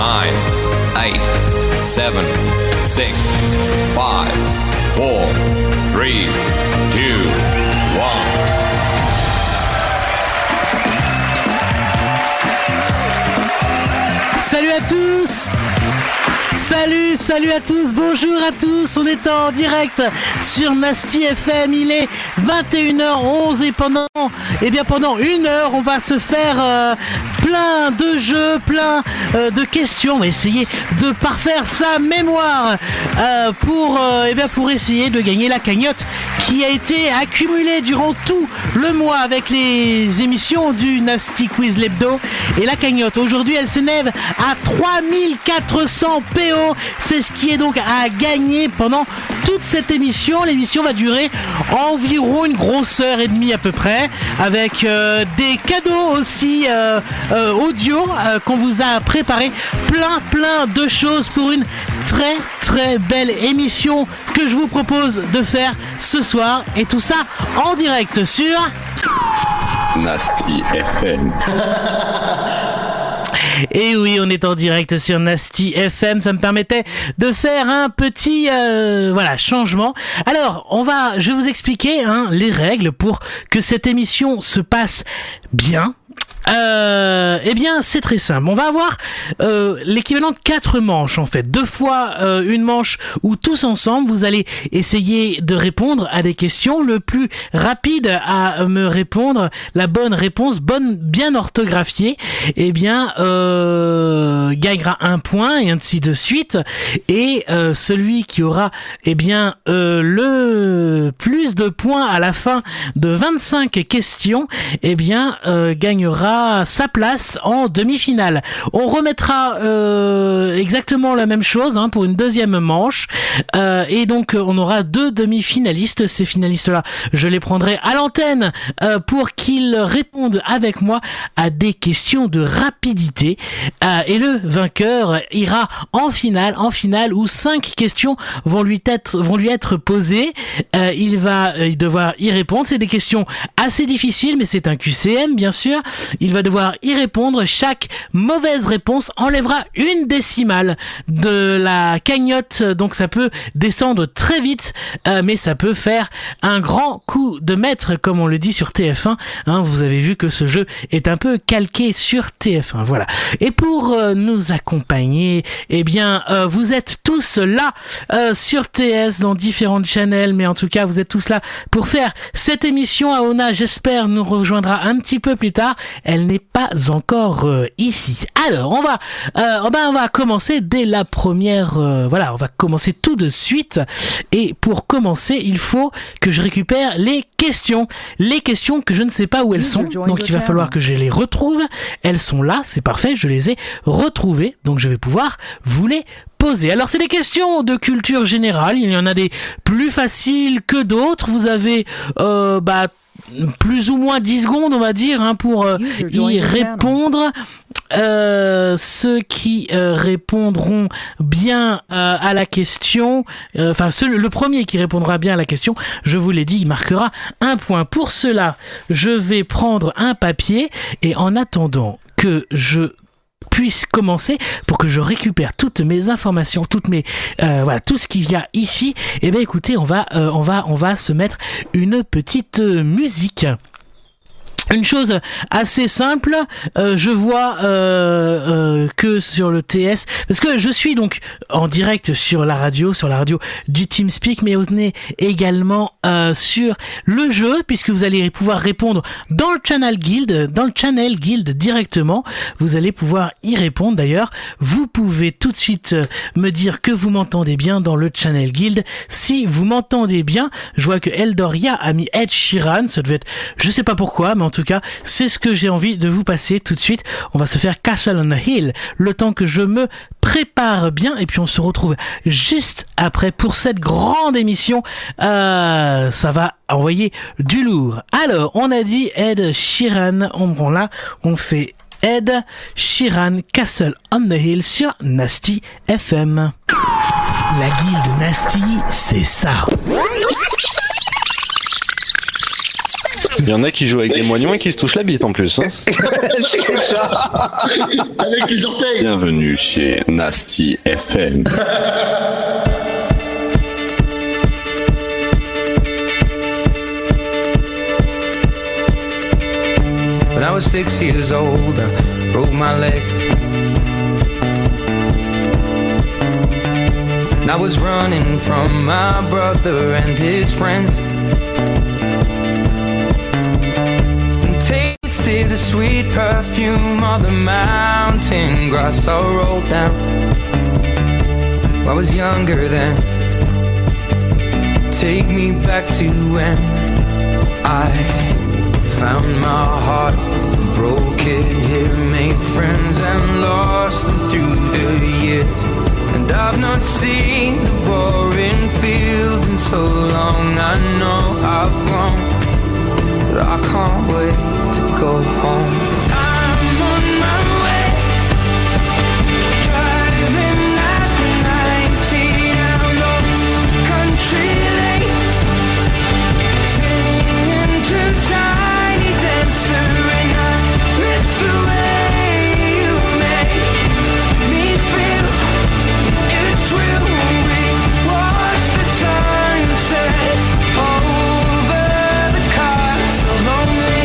8, 7, 6, 5, 4, 3, 2, 1. Salut à tous! Salut à tous, bonjour à tous, on est en direct sur Nasty FM, il est 21h11 et pendant 1 heure on va se faire plein de jeux, plein de questions, on va essayer de parfaire sa mémoire pour essayer de gagner la cagnotte qui a été accumulée durant tout le mois avec les émissions du Nasty Quiz l'hebdo. Et la cagnotte aujourd'hui elle s'élève à 3400 PO, c'est ce qui est donc à gagner pendant toute cette émission. L'émission va durer environ une grosse heure et demie à peu près, avec des cadeaux aussi audio qu'on vous a préparé, plein de choses pour une très belle émission que je vous propose de faire ce soir, et tout ça en direct sur Nasty FM. Et oui, on est en direct sur Nasty FM, ça me permettait de faire un petit changement. Alors, je vais vous expliquer les règles pour que cette émission se passe bien. C'est très simple. On va avoir l'équivalent de 4 manches en fait. 2 fois une manche où tous ensemble vous allez essayer de répondre à des questions. Le plus rapide à me répondre la bonne réponse, bien orthographiée, gagnera 1 point et ainsi de suite. Et celui qui aura le plus de points à la fin de 25 questions gagnera sa place en demi-finale. On remettra exactement la même chose pour une deuxième manche et donc on aura 2 demi-finalistes. Ces finalistes-là, je les prendrai à l'antenne pour qu'ils répondent avec moi à des questions de rapidité et le vainqueur ira en finale où 5 questions vont lui être posées. Il va devoir y répondre. C'est des questions assez difficiles, mais c'est un QCM bien sûr. Il va devoir y répondre. Chaque mauvaise réponse enlèvera 1 décimale de la cagnotte. Donc ça peut descendre très vite, mais ça peut faire un grand coup de maître, comme on le dit sur TF1. Vous avez vu que ce jeu est un peu calqué sur TF1. Voilà. Et pour nous accompagner, vous êtes tous là sur TS dans différentes channels, mais en tout cas vous êtes tous là pour faire cette émission. Aona, j'espère, nous rejoindra un petit peu plus tard. Elle n'est pas encore ici. Alors, on va commencer dès la première... on va commencer tout de suite. Et pour commencer, il faut que je récupère les questions. Les questions que je ne sais pas où elles sont. Donc, il va falloir que je les retrouve. Elles sont là, c'est parfait. Je les ai retrouvées. Donc, je vais pouvoir vous les poser. Alors, c'est des questions de culture générale. Il y en a des plus faciles que d'autres. Vous avez... plus ou moins 10 secondes on va dire pour y répondre. Ceux qui répondront bien à la question, le premier qui répondra bien à la question, je vous l'ai dit, il marquera 1 point. Pour cela, je vais prendre un papier et en attendant que je puisse commencer, pour que je récupère toutes mes informations, tout ce qu'il y a ici, écoutez, on va se mettre une petite musique. Une chose assez simple, je vois que sur le TS, parce que je suis donc en direct sur la radio du TeamSpeak, mais on est également sur le jeu, puisque vous allez pouvoir répondre dans le Channel Guild directement. Vous allez pouvoir y répondre. D'ailleurs, vous pouvez tout de suite me dire que vous m'entendez bien dans le Channel Guild. Si vous m'entendez bien, je vois que Eldoria a mis Ed Sheeran, ça devait être, je sais pas pourquoi, mais en tout cas, c'est ce que j'ai envie de vous passer tout de suite. On va se faire Castle on the Hill, le temps que je me prépare bien, et puis on se retrouve juste après pour cette grande émission. Ça va envoyer du lourd. Alors, on a dit Ed Sheeran, on fait Ed Sheeran, Castle on the Hill sur Nasty FM. La guilde Nasty, c'est ça. Il y en a qui jouent avec des moignons et qui se touchent la bite en plus. Hein. C'est ça. Avec les orteils. Bienvenue chez Nasty FM. When I was 6 years old, I broke my leg. And I was running from my brother and his friends. And tasted the sweet perfume of the mountain grass I rolled down. I was younger then. Take me back to when I found my heart, broke it here, made friends and lost them through the years. And I've not seen the boring fields in so long. I know I've grown, but I can't wait to go home. I'm on my way, driving at 90 down those country lanes, singing to Tiny Dancer, and I miss the way you make me feel. It's real when we watch the sunset over the castle on the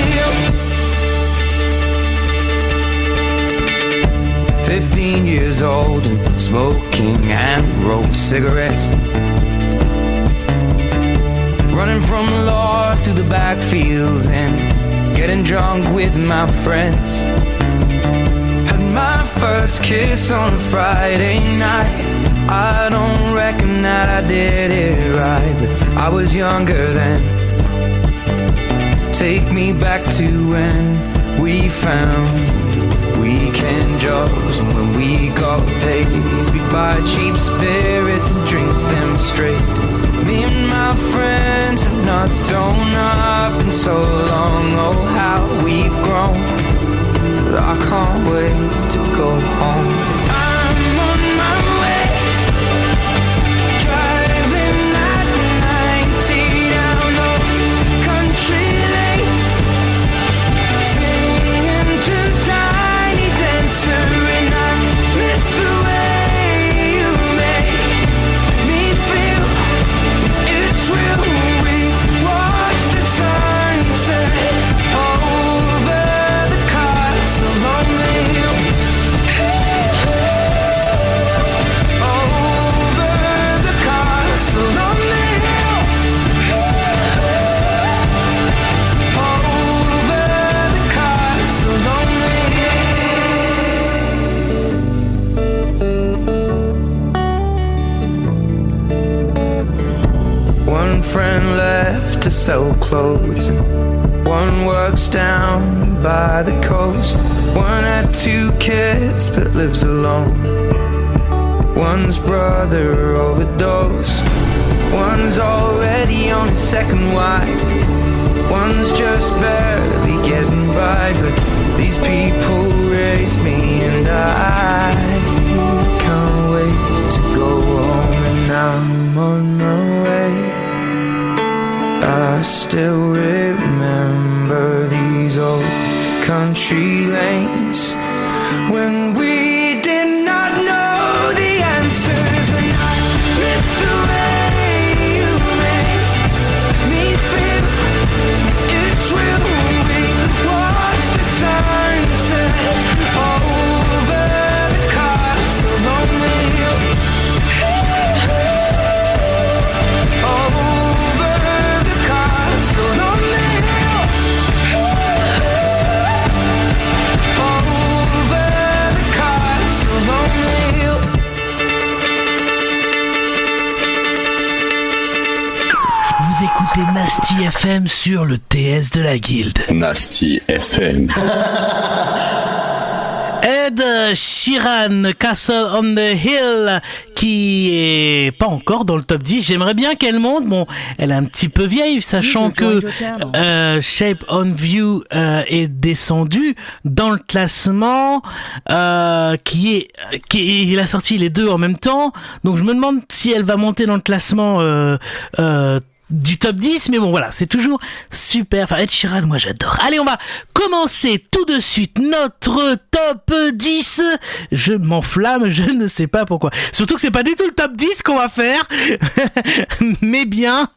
hill. 15 years old and smoking hand-rolled cigarettes, running from the law through the backfields and getting drunk with my friends. Had my first kiss on a Friday night. I don't reckon that I did it right, but I was younger then. Take me back to when we found weekend jobs, and when we got paid, we'd buy cheap spirits and drink them straight. Me and my friends have not thrown up in so long. Oh, how we've grown, but I can't wait to go home. I'm on my way, driving at 90 down those country lanes, singing to Tiny Dancer, and I miss the way you make me feel. It's real when we watch the sunset over the castle on the hill. Over the castle on the hill. Over the castle on the hill. One friend left to sell clothes, and one works down by the coast. One had 2 kids but lives alone. One's brother overdosed. One's already on his second wife. One's just barely getting by. But these people raise me, and I can't wait to go home. And I'm on my way. I still remember these old country lanes when we did not know the answers, and I miss the way you make me feel. It's real when we watch the sunset over the castle on the hill. Over the castle on the hill. Over the castle on the hill. Vous écoutez Nasty FM sur le TS de la Guilde. Nasty FM. Ed Sheeran, Castle on the Hill, qui est pas encore dans le top 10. J'aimerais bien qu'elle monte. Bon, elle est un petit peu vieille, sachant que Shape on View est descendu dans le classement, il a sorti les deux en même temps. Donc je me demande si elle va monter dans le classement du top 10, mais bon voilà, c'est toujours super. Enfin, Ed Sheeran, moi j'adore. Allez, on va commencer tout de suite notre top 10. Je m'enflamme, je ne sais pas pourquoi. Surtout que c'est pas du tout le top 10 qu'on va faire, mais bien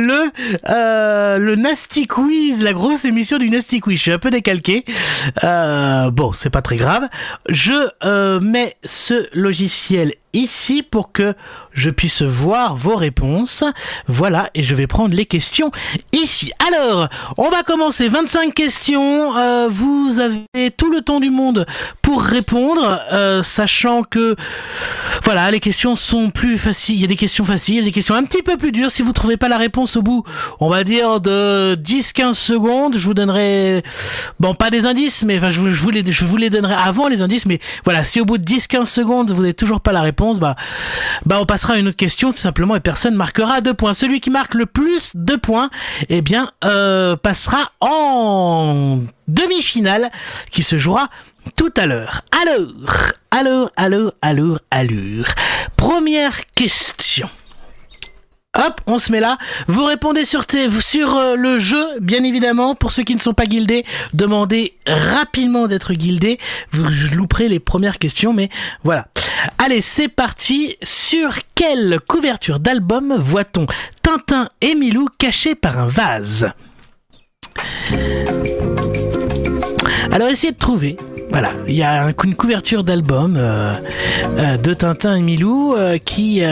le Nasty Quiz, la grosse émission du Nasty Quiz. Je suis un peu décalqué. Bon, c'est pas très grave. Je mets ce logiciel ici pour que je puisse voir vos réponses. Voilà, et je vais prendre les questions ici. Alors, on va commencer. 25 questions. Vous avez tout le temps du monde pour répondre, sachant que voilà, les questions sont plus faciles. Il y a des questions faciles, il y a des questions un petit peu plus dures. Si vous trouvez pas la réponse au bout, on va dire de 10-15 secondes, je vous donnerai, bon, pas des indices, mais enfin, je vous les donnerai avant les indices, mais voilà, si au bout de 10-15 secondes, vous n'avez toujours pas la réponse, bah, on passera à une autre question, tout simplement, et personne marquera 2 points. Celui qui marque le plus de points, eh bien, passera en demi-finale, qui se jouera tout à l'heure. Alors. Première question. Hop, on se met là. Vous répondez sur le jeu, bien évidemment. Pour ceux qui ne sont pas guildés, demandez rapidement d'être guildés. Vous louperez les premières questions, mais voilà. Allez, c'est parti. Sur quelle couverture d'album voit-on Tintin et Milou cachés par un vase? Alors, essayez de trouver. Voilà, il y a une couverture d'album de Tintin et Milou qui...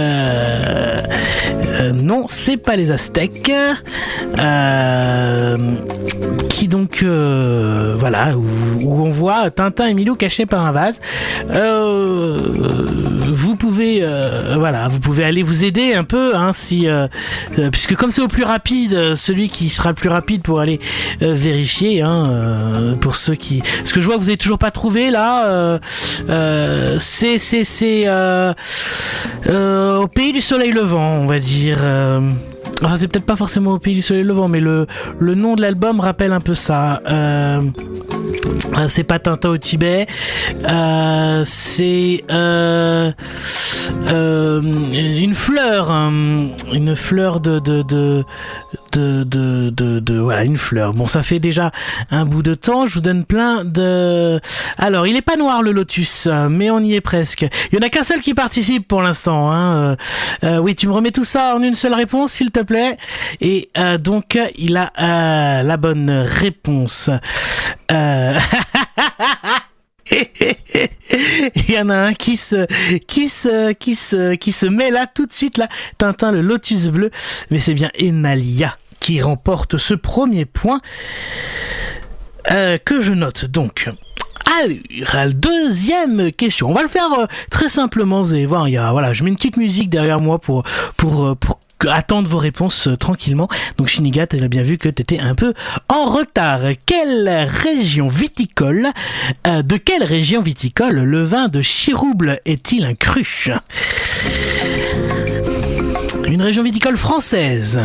non, c'est pas les Aztèques. Qui donc... voilà, où on voit Tintin et Milou cachés par un vase. Vous pouvez... voilà, vous pouvez aller vous aider un peu, hein, si... puisque comme c'est au plus rapide, celui qui sera le plus rapide pour aller vérifier, hein, pour ceux qui... Parce que je vois que vous n'avez toujours pas trouvé là, c'est au pays du soleil levant, on va dire. Enfin, c'est peut-être pas forcément au pays du soleil levant, mais le nom de l'album rappelle un peu ça. C'est pas Tintin au Tibet, c'est une fleur de voilà, une fleur. Bon, ça fait déjà un bout de temps. Je vous donne plein de... Alors, il est pas noir le lotus, mais on y est presque. Il y en a qu'un seul qui participe pour l'instant, hein. Oui, tu me remets tout ça en une seule réponse, s'il te plaît. Et donc, il a la bonne réponse. Il y en a un qui se met là tout de suite là. Tintin le lotus bleu, mais c'est bien Enalia qui remporte ce premier point que je note donc. Alors, deuxième question. On va le faire très simplement. Vous allez voir, voilà, je mets une petite musique derrière moi pour attendre vos réponses tranquillement. Donc Shinigat, elle a bien vu que t'étais un peu en retard. De quelle région viticole le vin de Chirouble est-il un cru? Une région viticole française.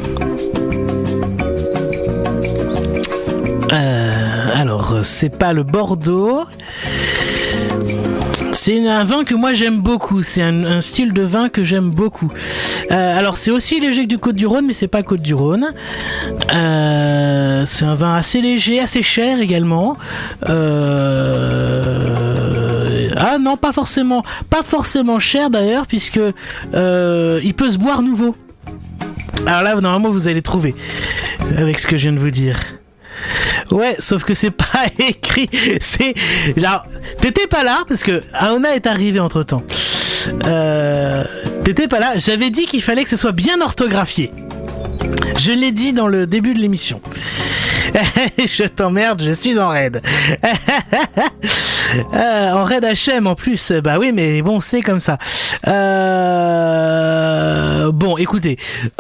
Alors, c'est pas le Bordeaux. C'est un vin que moi j'aime beaucoup, c'est un style de vin que j'aime beaucoup. Alors c'est aussi léger que du Côte-du-Rhône, mais c'est pas Côte-du-Rhône. C'est un vin assez léger, assez cher également. Ah non, pas forcément cher d'ailleurs, puisque il peut se boire nouveau. Alors là, normalement vous allez trouver avec ce que je viens de vous dire. Ouais, sauf que c'est pas écrit. C'est genre, t'étais pas là parce que Aona est arrivé entre temps. T'étais pas là. J'avais dit qu'il fallait que ce soit bien orthographié. Je l'ai dit dans le début de l'émission. Je t'emmerde, je suis en raid. En raid HM en plus. Bah oui, mais bon, c'est comme ça. Bon, écoutez,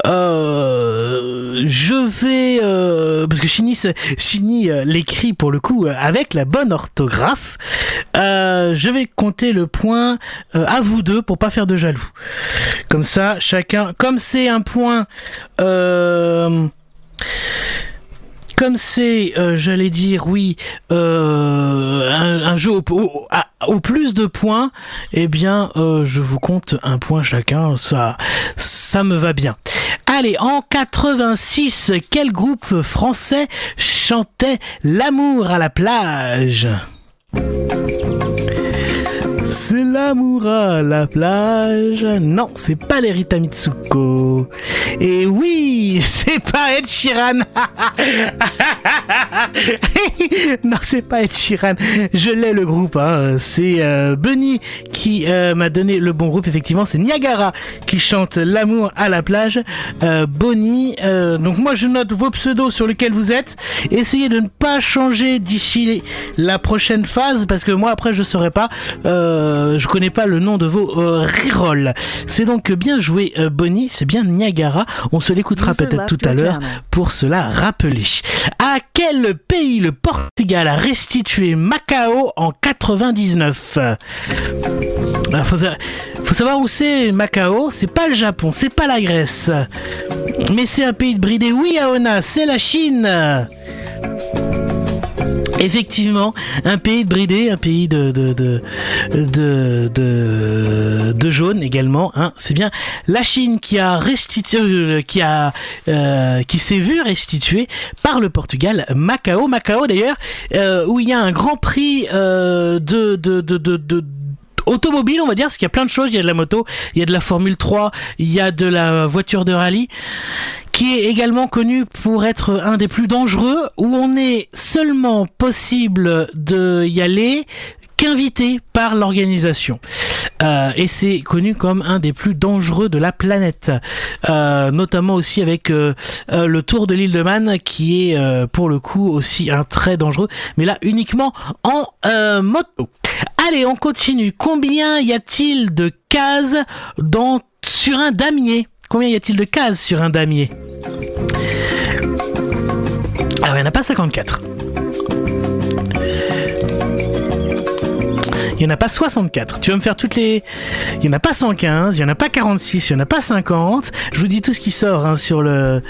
je vais parce que Chini l'écrit pour le coup avec la bonne orthographe. Je vais compter le point à vous deux pour pas faire de jaloux. Comme ça, chacun, comme c'est un point. Comme c'est, j'allais dire, oui, un jeu au plus de points, eh bien, je vous compte un point chacun, ça me va bien. Allez, en 86, quel groupe français chantait l'amour à la plage? C'est l'amour à la plage. Non, c'est pas les Rita Mitsuko. Et oui, c'est pas Ed Sheeran. Non, c'est pas Ed Sheeran. Je l'ai le groupe. Hein. C'est Bunny qui m'a donné le bon groupe. Effectivement, c'est Niagara qui chante l'amour à la plage. Bonnie. Donc moi, je note vos pseudos sur lesquels vous êtes. Essayez de ne pas changer d'ici la prochaine phase parce que moi après je saurais pas. Je connais pas le nom de vos rerolls. C'est donc bien joué, Bonnie. C'est bien Niagara. On se l'écoutera peut-être tout à l'heure pour se la rappeler. À quel pays le Portugal a restitué Macao en 99? Alors, faut savoir où c'est Macao. C'est pas le Japon, c'est pas la Grèce, mais c'est un pays de bridés. Oui, Aona, c'est la Chine. Effectivement, un pays de bridés, un pays de jaunes également. Hein. C'est bien la Chine qui a restitué, qui s'est vu restituer par le Portugal Macao. Macao d'ailleurs, où il y a un Grand Prix automobile, on va dire, parce qu'il y a plein de choses. Il y a de la moto, il y a de la Formule 3, il y a de la voiture de rallye, qui est également connu pour être un des plus dangereux, où on est seulement possible de y aller qu'invité par l'organisation. Et c'est connu comme un des plus dangereux de la planète. Notamment aussi avec le Tour de l'île de Man, qui est pour le coup aussi un très dangereux, mais là uniquement en moto. Allez, on continue. Combien y a-t-il de cases sur un damier? Combien y a-t-il de cases sur un damier? Alors, il n'y en a pas 54. Il n'y en a pas 64. Tu vas me faire toutes les... Il n'y en a pas 115, il n'y en a pas 46, il n'y en a pas 50. Je vous dis tout ce qui sort hein, sur le...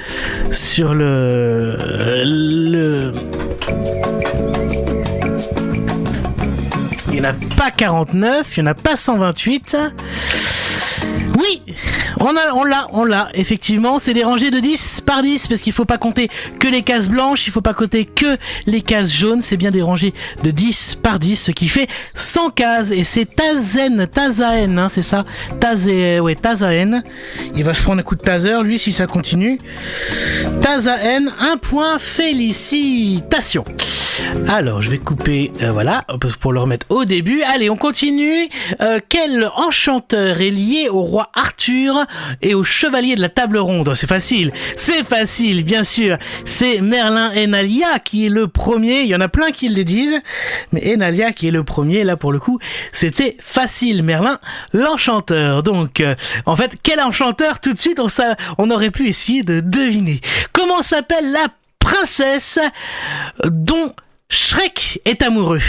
Il n'y en a pas 49, il n'y en a pas 128. Oui, on l'a, effectivement, c'est des rangées de 10 par 10, parce qu'il faut pas compter que les cases blanches, il faut pas compter que les cases jaunes, c'est bien des rangées de 10 par 10, ce qui fait 100 cases, et c'est Tazaen, hein, c'est ça, Tazaen, il va se prendre un coup de taser, lui, si ça continue. Tazaen, un point, félicitations. Alors, je vais couper, voilà, pour le remettre au début. Allez, on continue. Quel enchanteur est lié au roi Arthur et au chevalier de la table ronde? C'est facile, bien sûr. C'est Merlin Enalia qui est le premier. Il y en a plein qui le disent, mais Enalia qui est le premier. Là, pour le coup, c'était facile. Merlin, l'enchanteur. Donc, en fait, quel enchanteur? Tout de suite, on aurait pu essayer de deviner. Comment s'appelle la princesse dont Shrek est amoureux?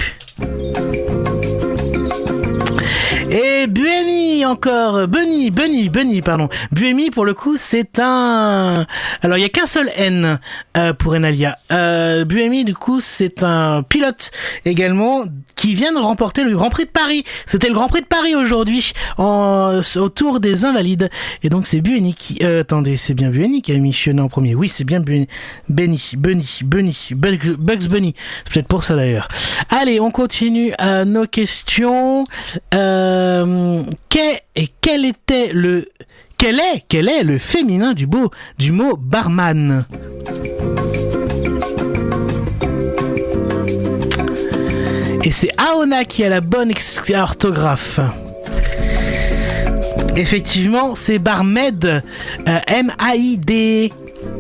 Et Buemi encore, Bunny, pardon. Buemi pour le coup c'est un... Alors il y a qu'un seul N pour Enalia. Buemi du coup c'est un pilote également qui vient de remporter le Grand Prix de Paris. C'était le Grand Prix de Paris aujourd'hui au Tour des Invalides. Et donc c'est Buemi qui... attendez, c'est bien Buemi qui a missionné en premier. Oui, c'est bien Bugs Bunny. C'est peut-être pour ça d'ailleurs. Allez, on continue nos questions. Quel est le féminin du mot barman? Et c'est Aona qui a la bonne orthographe. Effectivement, c'est barmaid, M-A-I-D.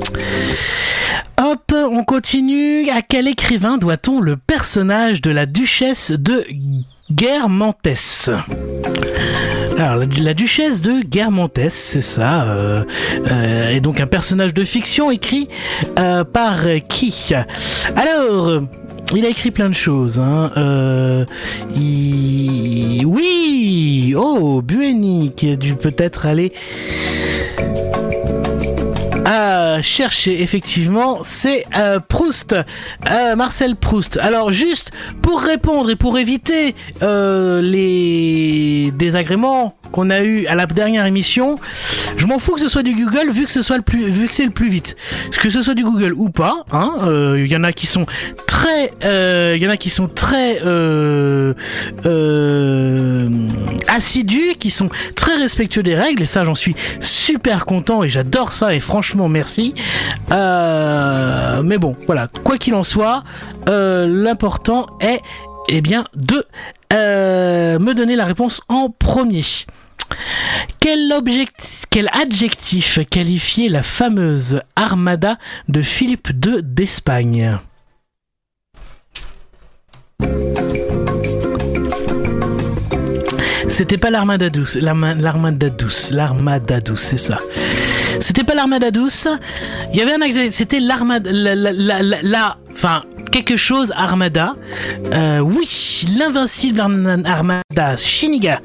Hop, on continue. À quel écrivain doit-on le personnage de la duchesse de Guermantes? Alors, la duchesse de Guermantes, c'est ça, est donc un personnage de fiction écrit par qui? Alors, il a écrit plein de choses, hein. Oui, oh, Bueni, qui a dû peut-être aller chercher, effectivement, c'est Proust, Marcel Proust. Alors juste pour répondre et pour éviter les des désagréments qu'on a eu à la dernière émission, je m'en fous que ce soit du Google vu que c'est le plus vite. Que ce soit du Google ou pas, il y en a qui sont très assidus, qui sont très respectueux des règles, et ça j'en suis super content et j'adore ça, et franchement merci. Mais bon, voilà, quoi qu'il en soit, l'important est de me donner la réponse en premier. Quel adjectif qualifiait la fameuse armada de Philippe II d'Espagne? C'était pas l'armada douce, c'est ça. C'était pas l'armada douce. Il y avait un adjectif, c'était l'armada, quelque chose armada. Oui, l'invincible armada Shiniga.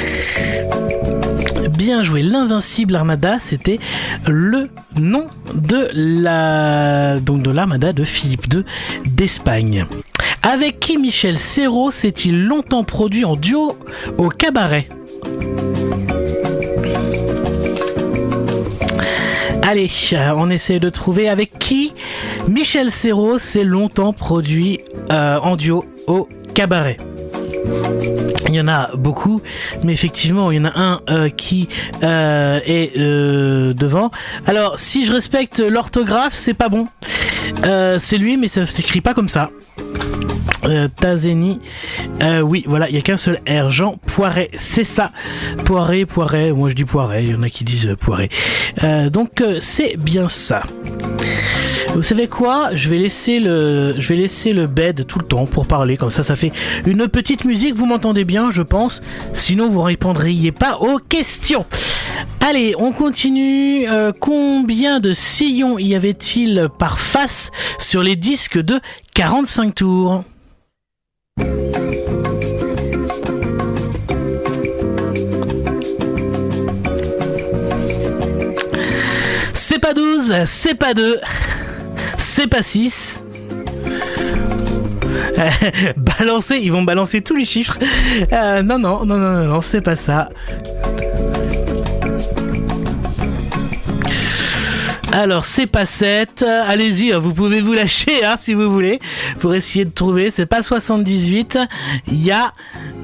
Bien joué, l'invincible armada, c'était le nom de l'armada de Philippe II d'Espagne. Avec qui Michel Serrault s'est-il longtemps produit en duo au cabaret? Allez, on essaie de trouver avec qui Michel Serrault s'est longtemps produit en duo au cabaret. Il y en a beaucoup, mais effectivement, il y en a un qui est devant. Alors, si je respecte l'orthographe, c'est pas bon. C'est lui, mais ça s'écrit pas comme ça. Tazeni, oui, voilà, il n'y a qu'un seul R. Jean Poiret, c'est ça. Poiret, moi je dis Poiret, il y en a qui disent Poiret. Donc, c'est bien ça. Vous savez quoi? Je vais laisser le bed tout le temps pour parler, comme ça fait une petite musique, vous m'entendez bien, je pense. Sinon, vous ne répondriez pas aux questions. Allez, on continue. Combien de sillons y avait-il par face sur les disques de 45 tours? C'est pas 12, c'est pas 2, c'est pas 6. Ils vont balancer tous les chiffres. Non, c'est pas ça. Alors, c'est pas 7. Allez-y, vous pouvez vous lâcher si vous voulez pour essayer de trouver. C'est pas 78. Il y a...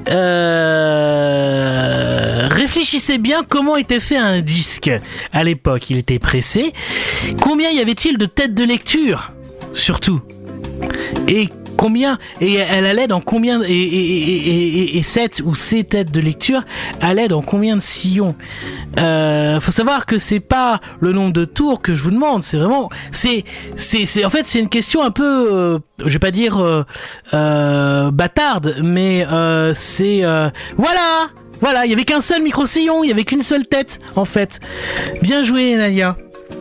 Réfléchissez bien comment était fait un disque. À l'époque, il était pressé. Combien y avait-il de têtes de lecture, surtout? Et combien, et elle allait dans combien, et cette ou ces têtes de lecture allaient dans combien de sillons? Faut savoir que c'est pas le nombre de tours que je vous demande, c'est vraiment, c'est en fait c'est une question un peu, je vais pas dire bâtarde, mais voilà, il y avait qu'un seul micro-sillon, il y avait qu'une seule tête en fait. Bien joué Nadia.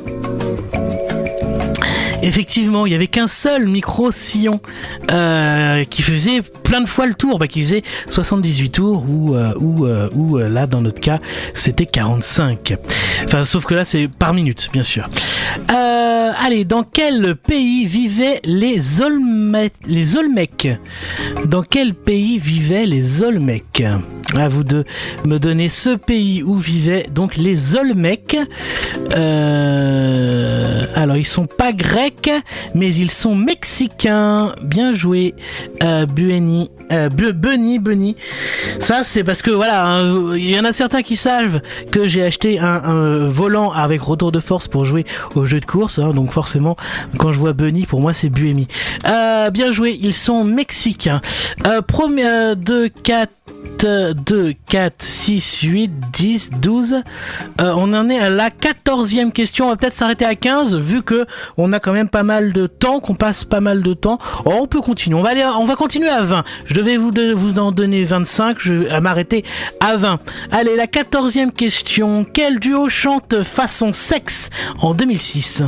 Effectivement, il y avait qu'un seul micro-sillon qui faisait plein de fois le tour, qui faisait 78 tours ou là dans notre cas c'était 45. Enfin, sauf que là c'est par minute, bien sûr. Allez, dans quel pays vivaient les Olmecs? Dans quel pays vivaient les Olmecs? À vous de me donner ce pays où vivaient donc les Olmecs. Alors ils sont pas grecs, mais ils sont mexicains. Bien joué, Bunny. Ça c'est parce que voilà, il y en a certains qui savent que j'ai acheté un volant avec retour de force pour jouer au jeu de course, donc forcément quand je vois Bunny, pour moi c'est Buemi. Bien joué, ils sont mexicains. Premier 2, 4, 6, 8, 10, 12. On en est à la 14e question. On va peut-être s'arrêter à 15 vu que on a quand même pas mal de temps, qu'on passe pas mal de temps. Oh, on peut continuer. On va continuer à 20. Je devais vous en donner 25. Je vais m'arrêter à 20. Allez, la 14e question. Quel duo chante Façon Sexe en 2006?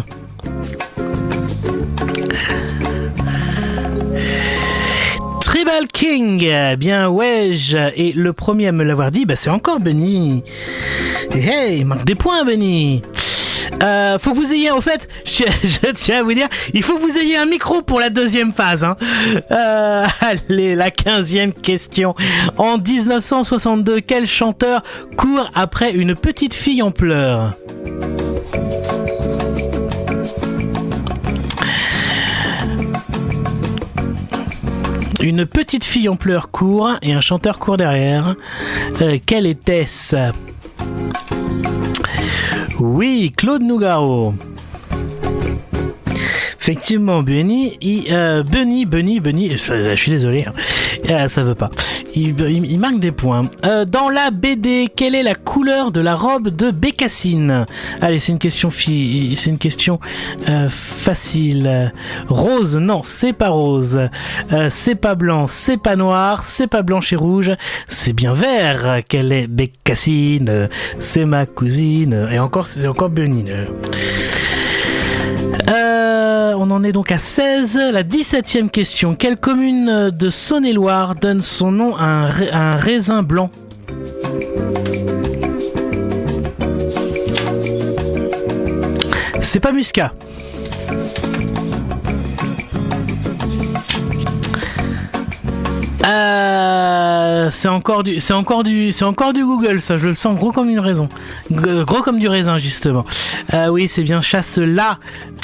Tribal King, bien ouais, et le premier à me l'avoir dit, c'est encore Benny. Hey, il manque des points Benny. Faut que vous ayez, au fait, je tiens à vous dire, il faut que vous ayez un micro pour la deuxième phase. Hein. Allez, la 15e question. En 1962, quel chanteur court après une petite fille en pleurs? Une petite fille en pleurs court et un chanteur court derrière. Quel était-ce? Oui, Claude Nougaro. Effectivement, Bunny, je suis désolé, ça veut pas. Il marque des points. Dans la BD, quelle est la couleur de la robe de Bécassine? Allez, c'est une question facile. Rose, non, c'est pas rose. C'est pas blanc, c'est pas noir, c'est pas blanche et rouge, c'est bien vert. Quelle est Bécassine? C'est ma cousine. Et encore, c'est encore Bunny. On en est donc à 16. La 17e question. Quelle commune de Saône-et-Loire donne son nom à un raisin blanc? C'est pas Muscat. C'est encore du Google, ça, je le sens gros comme une raison. Gros comme du raisin, justement. Oui, c'est bien Chasselas.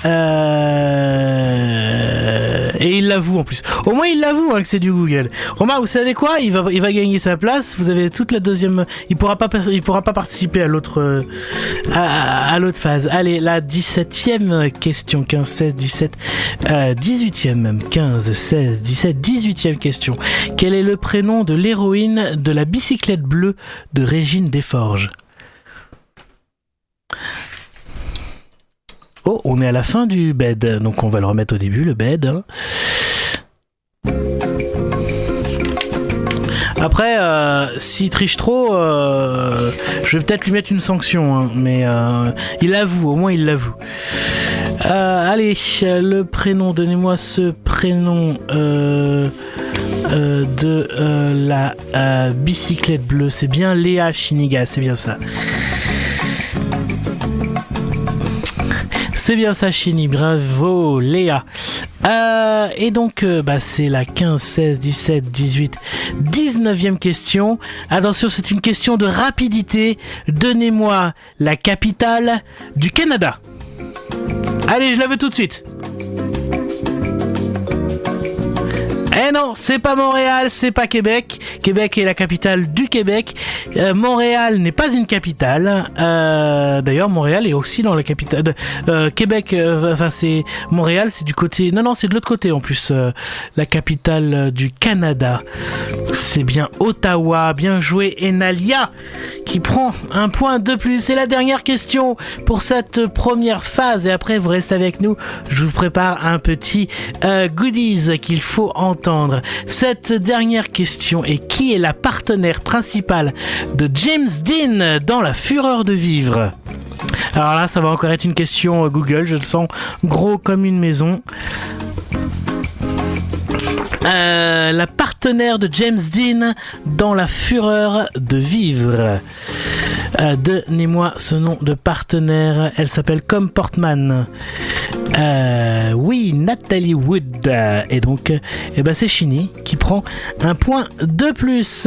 Et il l'avoue en plus. Au moins il l'avoue que c'est du Google. Romain, vous savez quoi? Il va gagner sa place. Vous avez toute la deuxième. Il pourra pas participer à l'autre phase. Allez, la 17e question. 15, 16, 17, 18e même. 15, 16, 17, 18e question. Quel est le prénom de l'héroïne de la bicyclette bleue de Régine Desforges? Oh, on est à la fin du bed, donc on va le remettre au début, le bed. Hein. Après, s'il triche trop, je vais peut-être lui mettre une sanction, hein, mais il avoue, au moins il l'avoue. Allez, le prénom, donnez-moi ce prénom de la bicyclette bleue. C'est bien Léa Chiniga, c'est bien ça. C'est bien ça, Chini, bravo Léa. Et donc, c'est la 15, 16, 17, 18, 19e question. Attention, c'est une question de rapidité. Donnez-moi la capitale du Canada. Allez, je la veux tout de suite. Eh non, c'est pas Montréal, c'est pas Québec. Québec est la capitale du Québec. Montréal n'est pas une capitale. D'ailleurs, Montréal est aussi dans la capitale. Québec, c'est Montréal, c'est du côté. Non, c'est de l'autre côté en plus. La capitale du Canada, c'est bien Ottawa. Bien joué, Enalia, qui prend un point de plus. C'est la dernière question pour cette première phase. Et après, vous restez avec nous. Je vous prépare un petit goodies qu'il faut entendre. Cette dernière question est: qui est la partenaire principale de James Dean dans La Fureur de vivre? Alors là, ça va encore être une question Google, je le sens gros comme une maison. La partenaire de James Dean dans La Fureur de vivre. Donnez-moi ce nom de partenaire. Elle s'appelle Com Portman. Oui, Nathalie Wood. Et donc, c'est Chini qui prend un point de plus.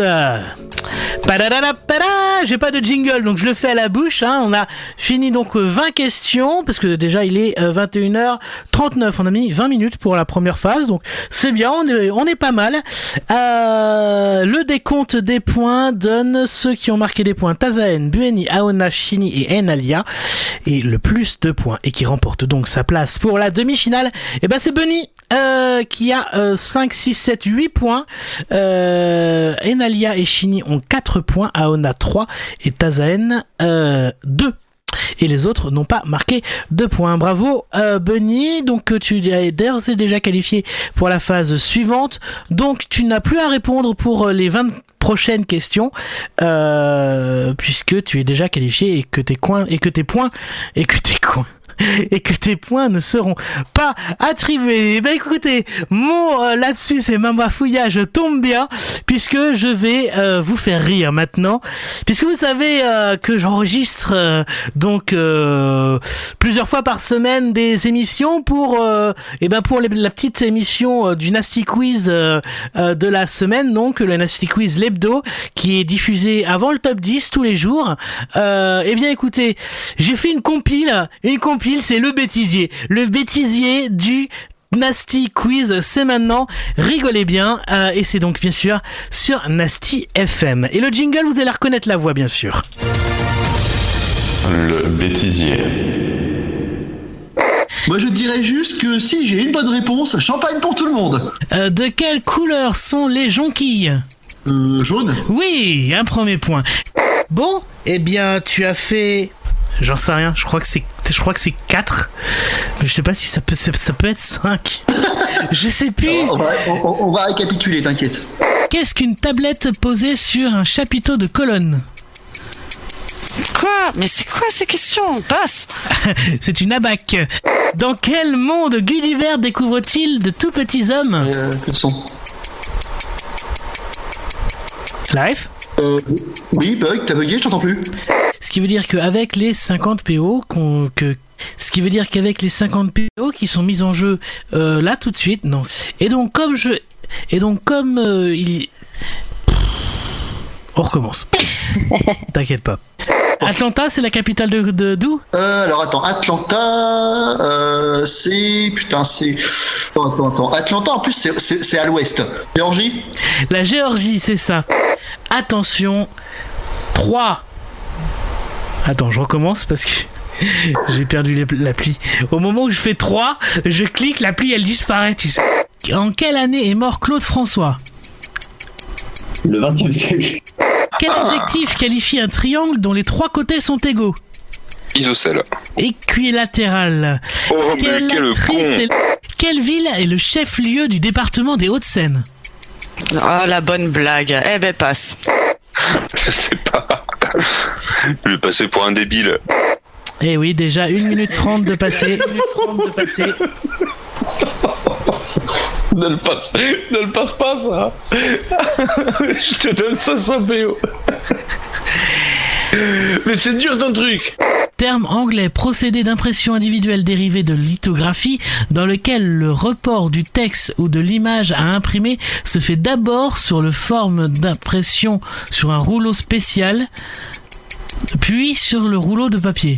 J'ai pas de jingle, donc je le fais à la bouche. Hein. On a fini donc 20 questions, parce que déjà il est 21h39. On a mis 20 minutes pour la première phase, donc c'est bien, on est pas mal. Le décompte des points donne ceux qui ont marqué des points: Tazaen, Bueni, Aona, Chini et Enalia. Et le plus de points, et qui remporte donc sa place pour la demi-finale, c'est Bunny qui a 5, 6, 7, 8 points. Enalia et Chini ont 4 points, Aona 3 et Tazaen 2. Et les autres n'ont pas marqué de points. Bravo Bunny, donc tu es déjà qualifié pour la phase suivante. Donc tu n'as plus à répondre pour les 20 prochaines questions, puisque tu es déjà qualifié et que tes points et que tes points ne seront pas attribués. Ben écoutez, mon lapsus et ma bafouillage tombe bien puisque je vais vous faire rire maintenant, puisque vous savez que j'enregistre donc plusieurs fois par semaine des émissions pour la petite émission du Nasty Quiz de la semaine, donc le Nasty Quiz l'hebdo qui est diffusé avant le top 10 tous les jours. Eh bien écoutez, j'ai fait une compile, c'est le bêtisier du Nasty Quiz, c'est maintenant, rigolez bien, et c'est donc bien sûr sur Nasty FM. Et le jingle, vous allez reconnaître la voix bien sûr. Le bêtisier. Moi je dirais juste que si j'ai une bonne réponse, champagne pour tout le monde. De quelle couleur sont les jonquilles ? Jaune. Oui, un premier point. Bon, eh bien tu as fait... J'en sais rien, je crois que c'est 4. Mais je sais pas si ça peut être 5. Je sais plus. On va récapituler, t'inquiète. Qu'est-ce qu'une tablette posée sur un chapiteau de colonne ? Quoi ? Mais c'est quoi ces questions ? Passe. C'est une abaque. Dans quel monde Gulliver découvre-t-il de tout petits hommes ? Quels sont ? Live ? Oui, bug, t'as bugué, je t'entends plus. Ce qui veut dire qu'avec les 50 PO qui sont mis en jeu là tout de suite, non. Et donc comme on recommence. T'inquiète pas. Atlanta, c'est la capitale de d'où ? Alors attends, Atlanta, c'est... Putain, c'est... Attends. Atlanta, en plus, c'est à l'ouest. Géorgie ? La Géorgie, c'est ça. Attention, 3. Attends, je recommence parce que j'ai perdu l'appli. Au moment où je fais 3, je clique, l'appli, elle disparaît, tu sais. En quelle année est mort Claude François ? Le 20e siècle. Quel adjectif qualifie un triangle dont les 3 côtés sont égaux ? Isocèle. Équilatéral. Oh, mais quel con. Quelle ville est le chef-lieu du département des Hauts-de-Seine ? Oh, la bonne blague. Eh ben, passe. Je sais pas. Je vais passer pour un débile. Eh oui, déjà 1 minute 30 de passé. Ne le passe pas, ça. Je te donne 500 PO. Mais c'est dur ton truc. Terme anglais, procédé d'impression individuelle dérivé de lithographie, dans lequel le report du texte ou de l'image à imprimer se fait d'abord sur le forme d'impression sur un rouleau spécial, puis sur le rouleau de papier.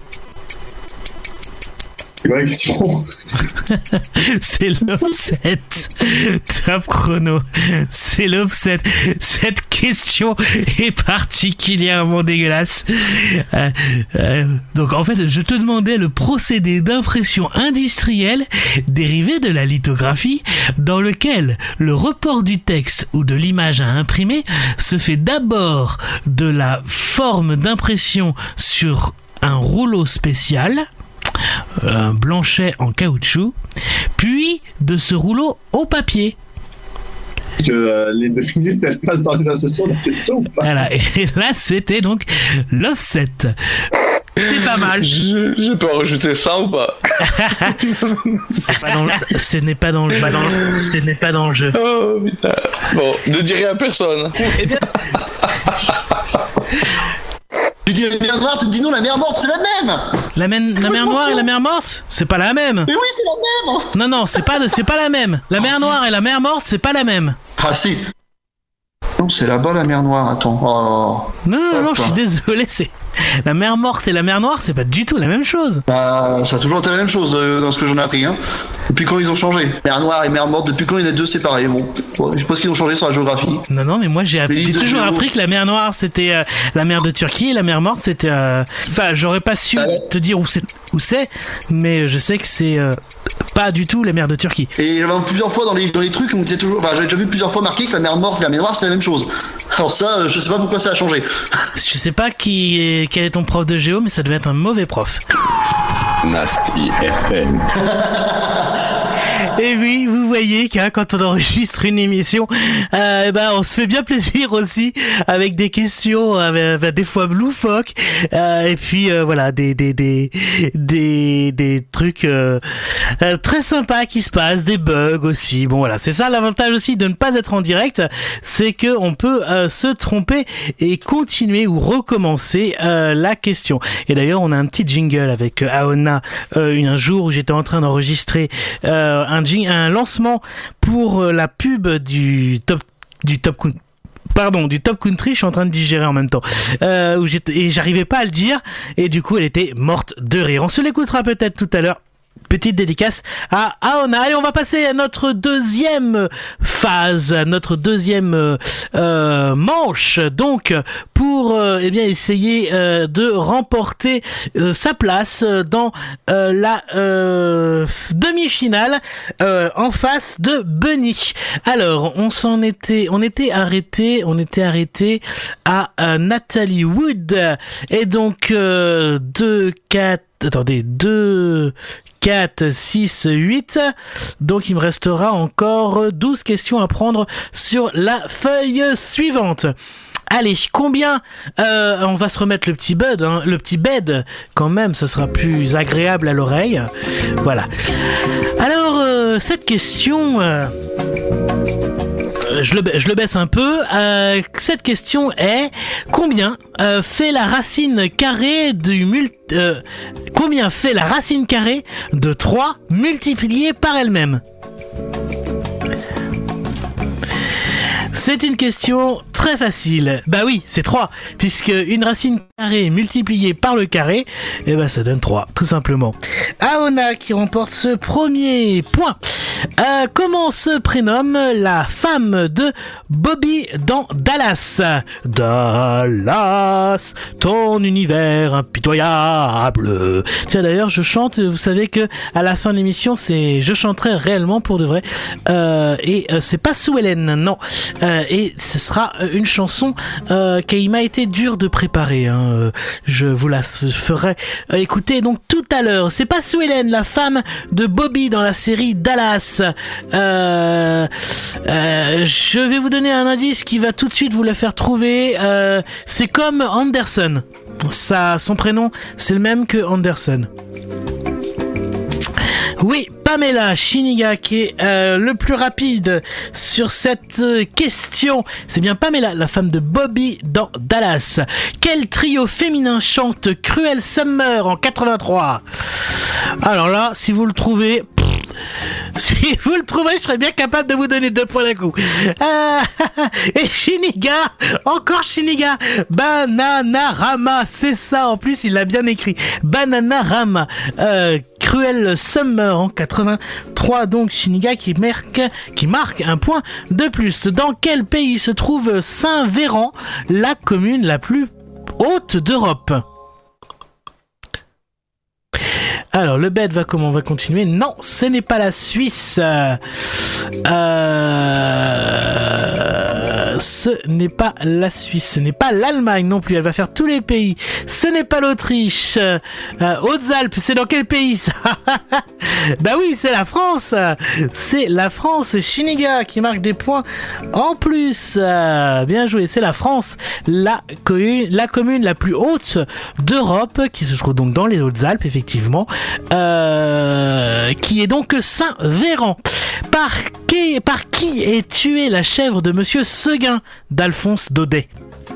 Ouais, question. C'est l'offset. Top chrono. C'est l'offset. Cette question est particulièrement dégueulasse. Donc en fait, je te demandais le procédé d'impression industrielle dérivé de la lithographie, dans lequel le report du texte ou de l'image à imprimer se fait d'abord de la forme d'impression sur un rouleau spécial, un blanchet en caoutchouc, puis de ce rouleau au papier. Parce que les 2 minutes elles passent dans les associations de la question ou pas ? Voilà, et là c'était donc l'offset. C'est pas mal. Je peux en rajouter ça ou pas ? Ce n'est pas dans le jeu. Oh putain. Bon, ne dis rien à personne. Eh bien... Tu dis la mer noire, tu me dis non, la mer morte, c'est la même. La mer noire et la mer morte, c'est pas la même. Mais oui, c'est la même. Non, c'est pas la même. La mer noire et la mer morte, c'est pas la même. Ah si. Non, c'est là-bas la mer noire, attends. Oh. Non, je suis désolé, c'est... La mer morte et la mer noire, c'est pas du tout la même chose. Ça a toujours été la même chose dans ce que j'en ai appris, hein. Depuis quand ils ont changé ? Mer noire et mer morte, depuis quand il y en a 2 séparés ? Bon, je pense qu'ils ont changé sur la géographie. Non, mais moi j'ai toujours appris que la mer noire c'était la mer de Turquie et la mer morte c'était... Enfin, j'aurais pas su te dire où c'est, mais je sais que c'est pas du tout la mer de Turquie. Et plusieurs fois dans les trucs, on disait toujours... Enfin, j'avais déjà vu plusieurs fois marqué que la mer morte et la mer noire c'est la même chose. Alors ça, je sais pas pourquoi ça a changé. Je sais pas quel est ton prof de géo, mais ça devait être un mauvais prof. Nasty FM. Et oui, vous voyez que quand on enregistre une émission, on se fait bien plaisir aussi avec des questions, des fois loufoques, et puis voilà des trucs très sympas qui se passent, des bugs aussi. Bon voilà, c'est ça l'avantage aussi de ne pas être en direct, c'est que on peut se tromper et continuer ou recommencer la question. Et d'ailleurs, on a un petit jingle avec Aona un jour où j'étais en train d'enregistrer un lancement pour la pub du Top Country, je suis en train de digérer en même temps, et j'arrivais pas à le dire, et du coup elle était morte de rire. On se l'écoutera peut-être tout à l'heure. Petite dédicace à Aona. Allez, on va passer à notre deuxième phase, à notre deuxième manche. Donc, pour essayer de remporter sa place dans la demi-finale en face de Bunny. Alors, on était arrêté à Natalie Wood, et donc 2, 4, 6, 8. Donc il me restera encore 12 questions à prendre sur la feuille suivante. Allez, combien on va se remettre le petit bed quand même, ça sera plus agréable à l'oreille. Voilà. Alors cette question je le baisse un peu. Cette question est: combien fait la racine carrée de 3 multiplié par elle-même? C'est une question très facile. Bah oui, c'est 3, puisque une racine carrée multipliée par le carré, ça donne 3, tout simplement. Aona qui remporte ce premier point. Comment se prénomme la femme de Bobby dans Dallas? Dallas, ton univers impitoyable. Tiens, d'ailleurs, je chante, vous savez que à la fin de l'émission, je chanterai réellement pour de vrai. Et c'est pas Sue Ellen, non. Et ce sera une chanson qui m'a été dur de préparer. Je vous la ferai écouter donc tout à l'heure. C'est pas Sue Ellen, la femme de Bobby dans la série Dallas. Je vais vous donner un indice qui va tout de suite vous le faire trouver. C'est comme Anderson. Son prénom, c'est le même que Anderson. Oui, Pamela Shiniga qui est le plus rapide sur cette question. C'est bien Pamela, la femme de Bobby dans Dallas. Quel trio féminin chante Cruel Summer en 83? Alors là, si vous le trouvez... Si vous le trouvez, je serais bien capable de vous donner 2 points d'un coup. Et Shiniga, encore Shiniga, Bananarama, c'est ça, en plus il l'a bien écrit. Bananarama, Cruel Summer en 83, donc Shiniga qui marque un point de plus. Dans quel pays se trouve Saint-Véran, la commune la plus haute d'Europe? Alors, le bet va continuer. Non, ce n'est pas la Suisse. Ce n'est pas la Suisse. Ce n'est pas l'Allemagne non plus. Elle va faire tous les pays. Ce n'est pas l'Autriche. Hautes-Alpes, c'est dans quel pays ça? Bah oui, c'est la France. C'est la France. Shiniga qui marque des points en plus. Bien joué. C'est la France. La commune la plus haute d'Europe, qui se trouve donc dans les Hautes-Alpes, effectivement. Qui est donc Saint-Véran. Par qui est tuée la chèvre de Monsieur Seguin d'Alphonse Daudet?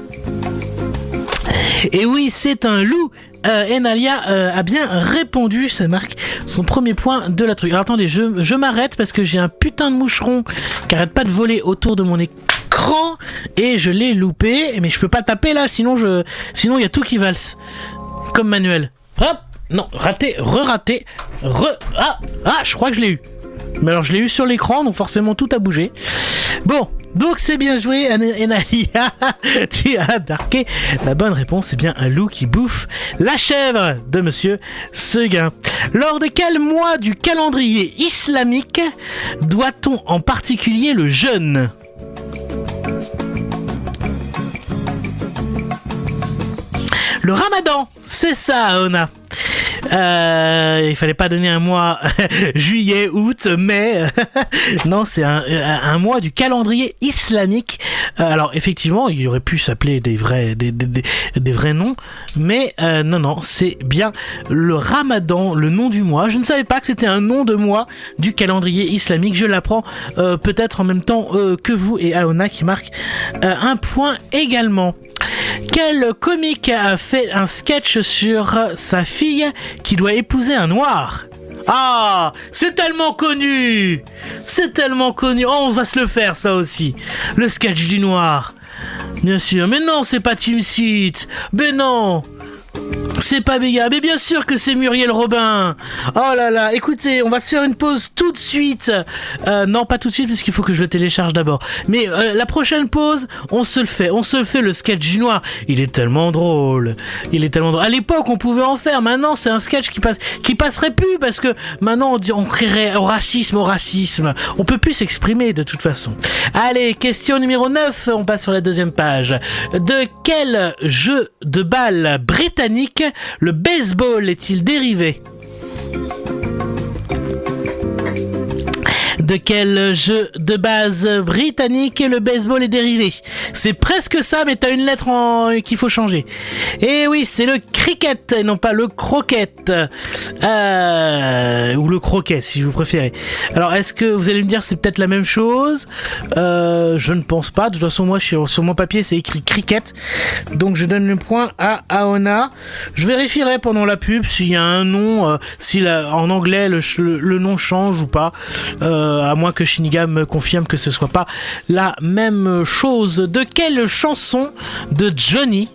Et oui, c'est un loup. Enalia a bien répondu, ça marque son premier point de la truc. Alors attendez, je m'arrête parce que j'ai un putain de moucheron qui arrête pas de voler autour de mon écran et je l'ai loupé, mais je peux pas taper là, sinon il y a tout qui valse. Comme Manuel. Hop. Non, raté, re-raté, je crois que je l'ai eu. Mais alors je l'ai eu sur l'écran, donc forcément tout a bougé. Bon, donc c'est bien joué, Enalia. Tu as marqué la bonne réponse, c'est bien un loup qui bouffe la chèvre de Monsieur Seguin. Lors de quel mois du calendrier islamique doit-on en particulier le jeûne? Le Ramadan, c'est ça, Ona. Il fallait pas donner un mois juillet, août, mai. Non, c'est un mois du calendrier islamique. Alors effectivement, il aurait pu s'appeler des vrais noms, mais non, c'est bien le Ramadan, le nom du mois. Je ne savais pas que c'était un nom de mois du calendrier islamique. Je l'apprends peut-être en même temps que vous, et Aona qui marque un point également. Quel comique a fait un sketch sur sa fille qui doit épouser un noir? Ah, c'est tellement connu! C'est tellement connu! Oh, on va se le faire, ça aussi. Le sketch du noir. Bien sûr. Mais non, c'est pas Tim Seat. Mais non! C'est pas Béga, mais bien sûr que c'est Muriel Robin. Oh là là, écoutez, on va se faire une pause tout de suite. Non, pas tout de suite parce qu'il faut que je le télécharge d'abord. Mais la prochaine pause, on se le fait le sketch du noir. Il est tellement drôle. À l'époque, on pouvait en faire. Maintenant, c'est un sketch qui passerait plus parce que maintenant on crierait au racisme. On peut plus s'exprimer de toute façon. Allez, question numéro 9, on passe sur la deuxième page. De quel jeu de balle britannique le baseball est-il dérivé? De quel jeu de base britannique le baseball est dérivé? C'est presque ça, mais t'as une lettre qu'il faut changer. Et oui, c'est le cricket et non pas le croquette. Ou le croquet, si vous préférez. Alors, est-ce que vous allez me dire c'est peut-être la même chose? Je ne pense pas. De toute façon, moi, sur mon papier, c'est écrit cricket. Donc, je donne le point à Aona. Je vérifierai pendant la pub s'il y a un nom, si en anglais, le nom change ou pas. À moins que Shiniga me confirme que ce soit pas la même chose. De quelle chanson de Johnny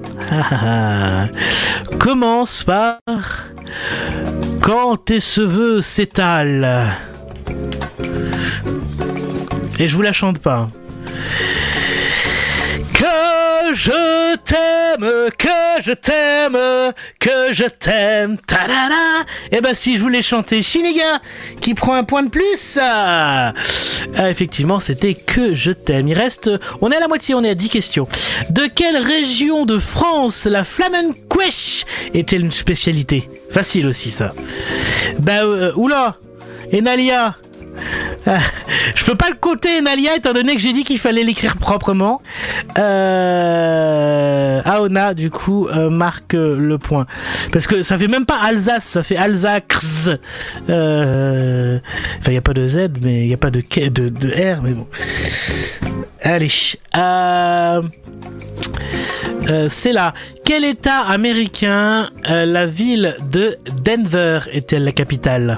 commence par Quand tes cheveux s'étalent? Et je vous la chante pas. Que je t'aime, ta-da-da. Eh ben si je voulais chanter Shiniga, qui prend un point de plus. Effectivement, c'était Que je t'aime. On est à la moitié, on est à 10 questions. De quelle région de France la flamencuèche est-elle une spécialité? Facile aussi ça. Oula, Enalia. Je peux pas le coter Enalia étant donné que j'ai dit qu'il fallait l'écrire proprement. Aona du coup marque le point parce que ça fait même pas Alsace, ça fait Alsace. Enfin il y a pas de Z mais il y a pas de R mais bon. Allez. C'est là. Quel État américain la ville de Denver est-elle la capitale?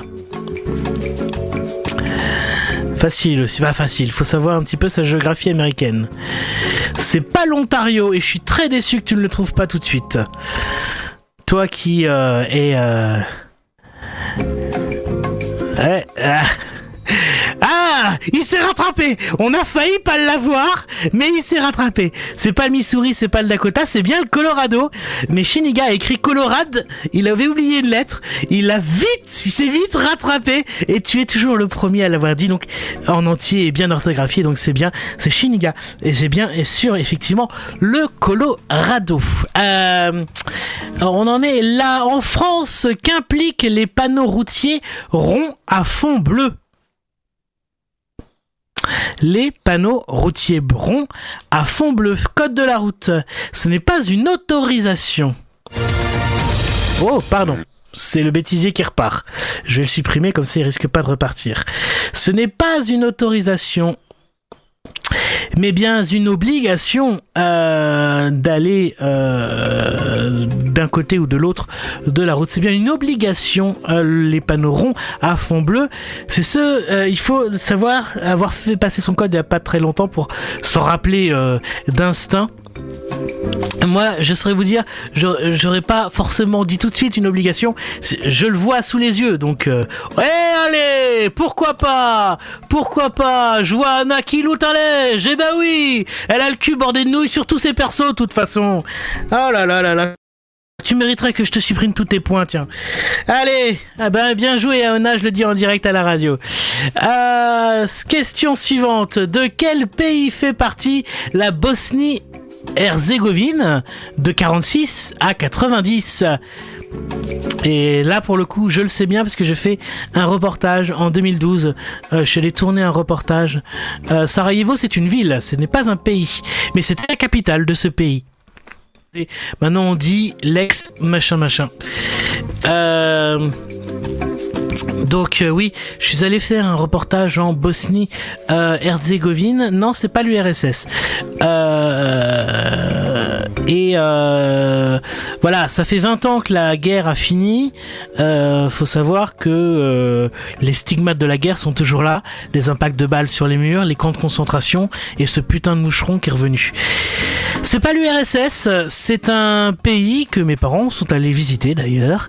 Facile aussi, facile, faut savoir un petit peu sa géographie américaine. C'est pas l'Ontario et je suis très déçu que tu ne le trouves pas tout de suite. Toi qui il s'est rattrapé. On a failli pas l'avoir, mais il s'est rattrapé. C'est pas le Missouri, c'est pas le Dakota, c'est bien le Colorado. Mais Shiniga a écrit Colorade, il avait oublié une lettre, il s'est vite rattrapé, et tu es toujours le premier à l'avoir dit, donc en entier et bien orthographié, donc c'est bien, c'est Shiniga. Et c'est bien et sûr, effectivement, le Colorado. On en est là en France. Qu'impliquent les panneaux routiers ronds à fond bleu? Les panneaux routiers ronds à fond bleu, code de la route. Ce n'est pas une autorisation. Oh, pardon. C'est le bêtisier qui repart. Je vais le supprimer comme ça il risque pas de repartir. Ce n'est pas une autorisation, mais bien une obligation d'aller d'un côté ou de l'autre de la route. C'est bien une obligation, les panneaux ronds à fond bleu. C'est il faut savoir avoir fait passer son code il n'y a pas très longtemps pour s'en rappeler d'instinct. Moi, je saurais vous dire, j'aurais pas forcément dit tout de suite une obligation. Je le vois sous les yeux, donc. Allez, pourquoi pas? Je vois Anna qui loot un lège. Eh ben oui, elle a le cul bordé de nouilles sur tous ses persos, de toute façon. Oh là là là là. Tu mériterais que je te supprime tous tes points, tiens. Allez, bien joué, Aona, je le dis en direct à la radio. Question suivante. De quel pays fait partie la Bosnie Bosnie-Herzégovine de 46 à 90. Et là pour le coup je le sais bien parce que j'ai fait un reportage en 2012, je suis allé tourner un reportage. Sarajevo c'est une ville, ce n'est pas un pays, mais c'était la capitale de ce pays. Et maintenant on dit l'ex machin machin. Donc oui, je suis allé faire un reportage en Bosnie-Herzégovine. Non, c'est pas l'URSS. Voilà, ça fait 20 ans que la guerre a fini. Faut savoir que les stigmates de la guerre sont toujours là. Les impacts de balles sur les murs, les camps de concentration et ce putain de moucheron qui est revenu. C'est pas l'URSS, c'est un pays que mes parents sont allés visiter d'ailleurs.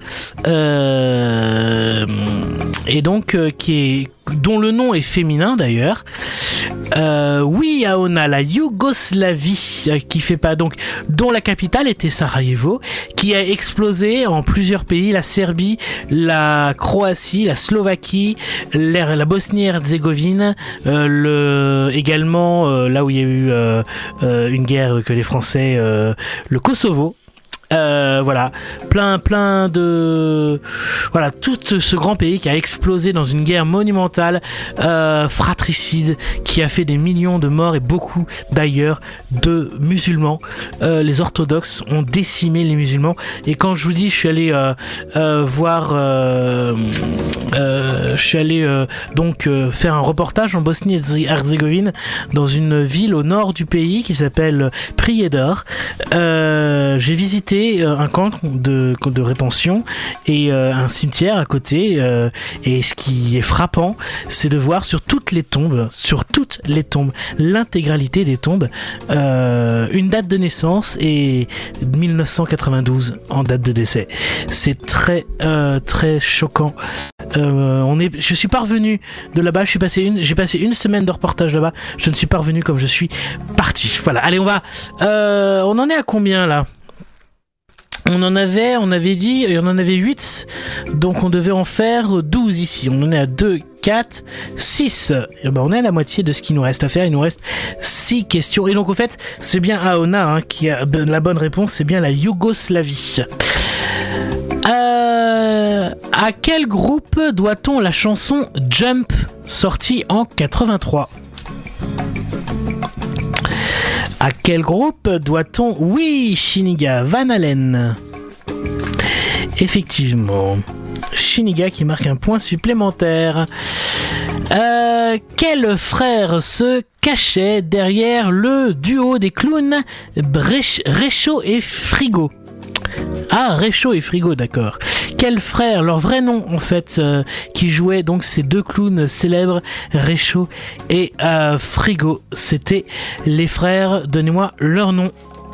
Et donc dont le nom est féminin d'ailleurs. Oui, Aona, la Yougoslavie, qui fait pas donc, dont la capitale était Sarajevo, qui a explosé en plusieurs pays, la Serbie, la Croatie, la Slovaquie, la Bosnie-Herzégovine, également là où il y a eu une guerre que les Français, le Kosovo. Voilà, plein de voilà, tout ce grand pays qui a explosé dans une guerre monumentale, fratricide, qui a fait des millions de morts et beaucoup d'ailleurs de musulmans. Les orthodoxes ont décimé les musulmans. Et quand je vous dis, je suis allé faire un reportage en Bosnie-Herzégovine dans une ville au nord du pays qui s'appelle Prijedor. J'ai visité un camp de rétention et un cimetière à côté, et ce qui est frappant, c'est de voir sur toutes les tombes, l'intégralité des tombes, une date de naissance et 1992 en date de décès. C'est très très choquant. Je suis pas revenu de là-bas, j'ai passé une semaine de reportage là-bas, je ne suis pas revenu comme je suis parti. Voilà, allez, on en est à combien là? On en avait dit, il y en avait 8, donc on devait en faire 12 ici. On en est à 2, 4, 6. Et ben on est à la moitié de ce qu'il nous reste à faire. Il nous reste 6 questions. Et donc, au fait, c'est bien Aona qui a la bonne réponse, c'est bien la Yougoslavie. À quel groupe doit-on la chanson Jump, sortie en 83 ? À quel groupe doit-on... Oui, Shiniga, Van Halen. Effectivement. Shiniga qui marque un point supplémentaire. Quel frère se cachait derrière le duo des clowns Réchaud et Frigo ? Ah, Réchaud et Frigo, d'accord. Quel frère, leur vrai nom en fait, qui jouaient donc ces deux clowns célèbres, Réchaud et Frigo. C'était les frères, donnez-moi leur nom.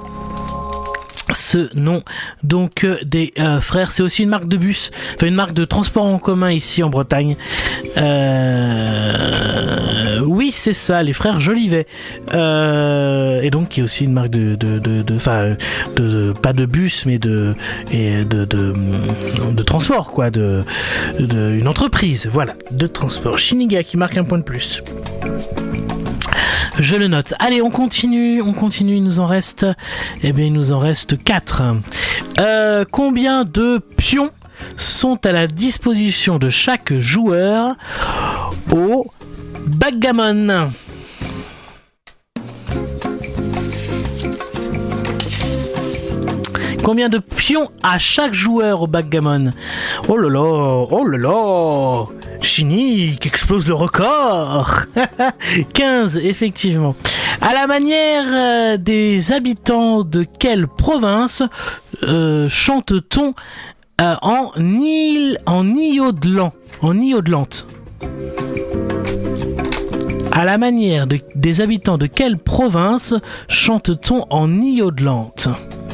Ce nom donc des frères, c'est aussi une marque de bus, enfin une marque de transport en commun ici en Bretagne. Oui, c'est ça, les frères Jolivet, et donc qui est aussi une marque de pas de bus mais de transport quoi, une entreprise, voilà, de transport. Shiniga qui marque un point de plus. Je le note. Allez, on continue, il nous en reste 4. Combien de pions sont à la disposition de chaque joueur au backgammon ? Combien de pions à chaque joueur au backgammon ? Oh là là, Chini qui explose le record. 15, effectivement. À la manière des habitants de quelle province chante-t-on en iodelante ? À la manière des habitants de quelle province chante-t-on en iodelante ?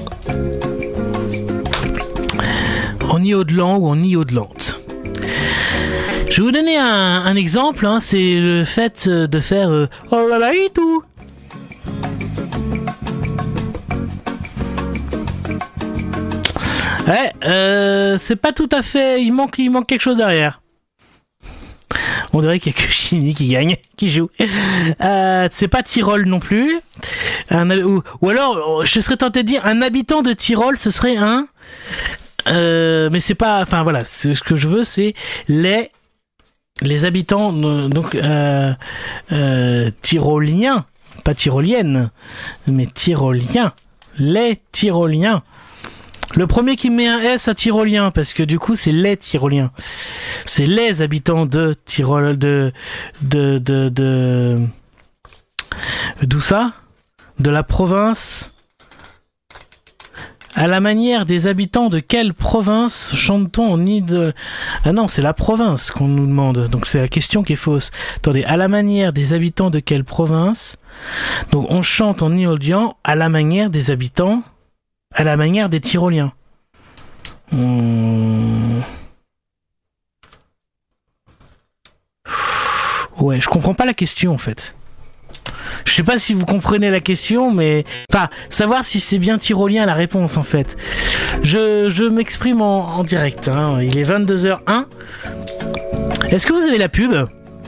En iodelant ou en iodelante. Je vais vous donner un exemple, hein, c'est le fait de faire oh là là et tout. Ouais, c'est pas tout à fait, il manque quelque chose derrière. On dirait qu'il y a que Chini qui gagne, qui joue. C'est pas Tyrol non plus. Ou alors, je serais tenté de dire un habitant de Tyrol, ce serait un. Mais c'est pas. Enfin voilà, ce que je veux, c'est les habitants donc tyroliens, pas tyroliennes, mais tyroliens. Les Tyroliens. Le premier qui met un S à Tyrolien, parce que du coup c'est les Tyroliens. C'est les habitants de Tyrol, d'où ça ? De la province. À la manière des habitants de quelle province chante-t-on en Île? Ah non, c'est la province qu'on nous demande. Donc c'est la question qui est fausse. Attendez, à la manière des habitants de quelle province? Donc on chante en iolien à la manière des habitants, à la manière des Tyroliens. Ouais, je comprends pas la question en fait. Je sais pas si vous comprenez la question, mais... Enfin, savoir si c'est bien tyrolien la réponse, en fait. Je m'exprime en direct. Hein. Il est 22h01. Est-ce que vous avez la pub ?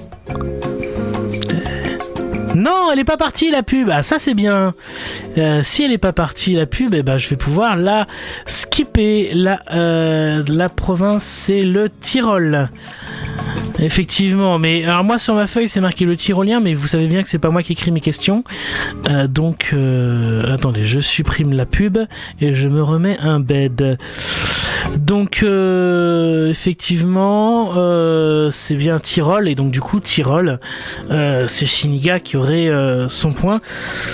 Non, elle est pas partie, la pub. Ah, ça, c'est bien. Si elle est pas partie, la pub, eh ben, je vais pouvoir la skipper. La province, c'est le Tyrol. Effectivement, mais alors moi sur ma feuille c'est marqué le tyrolien, mais vous savez bien que c'est pas moi qui écris mes questions, donc attendez, je supprime la pub et je me remets un bed. Donc effectivement c'est bien Tyrol, et donc du coup Tyrol c'est Shiniga qui aurait son point.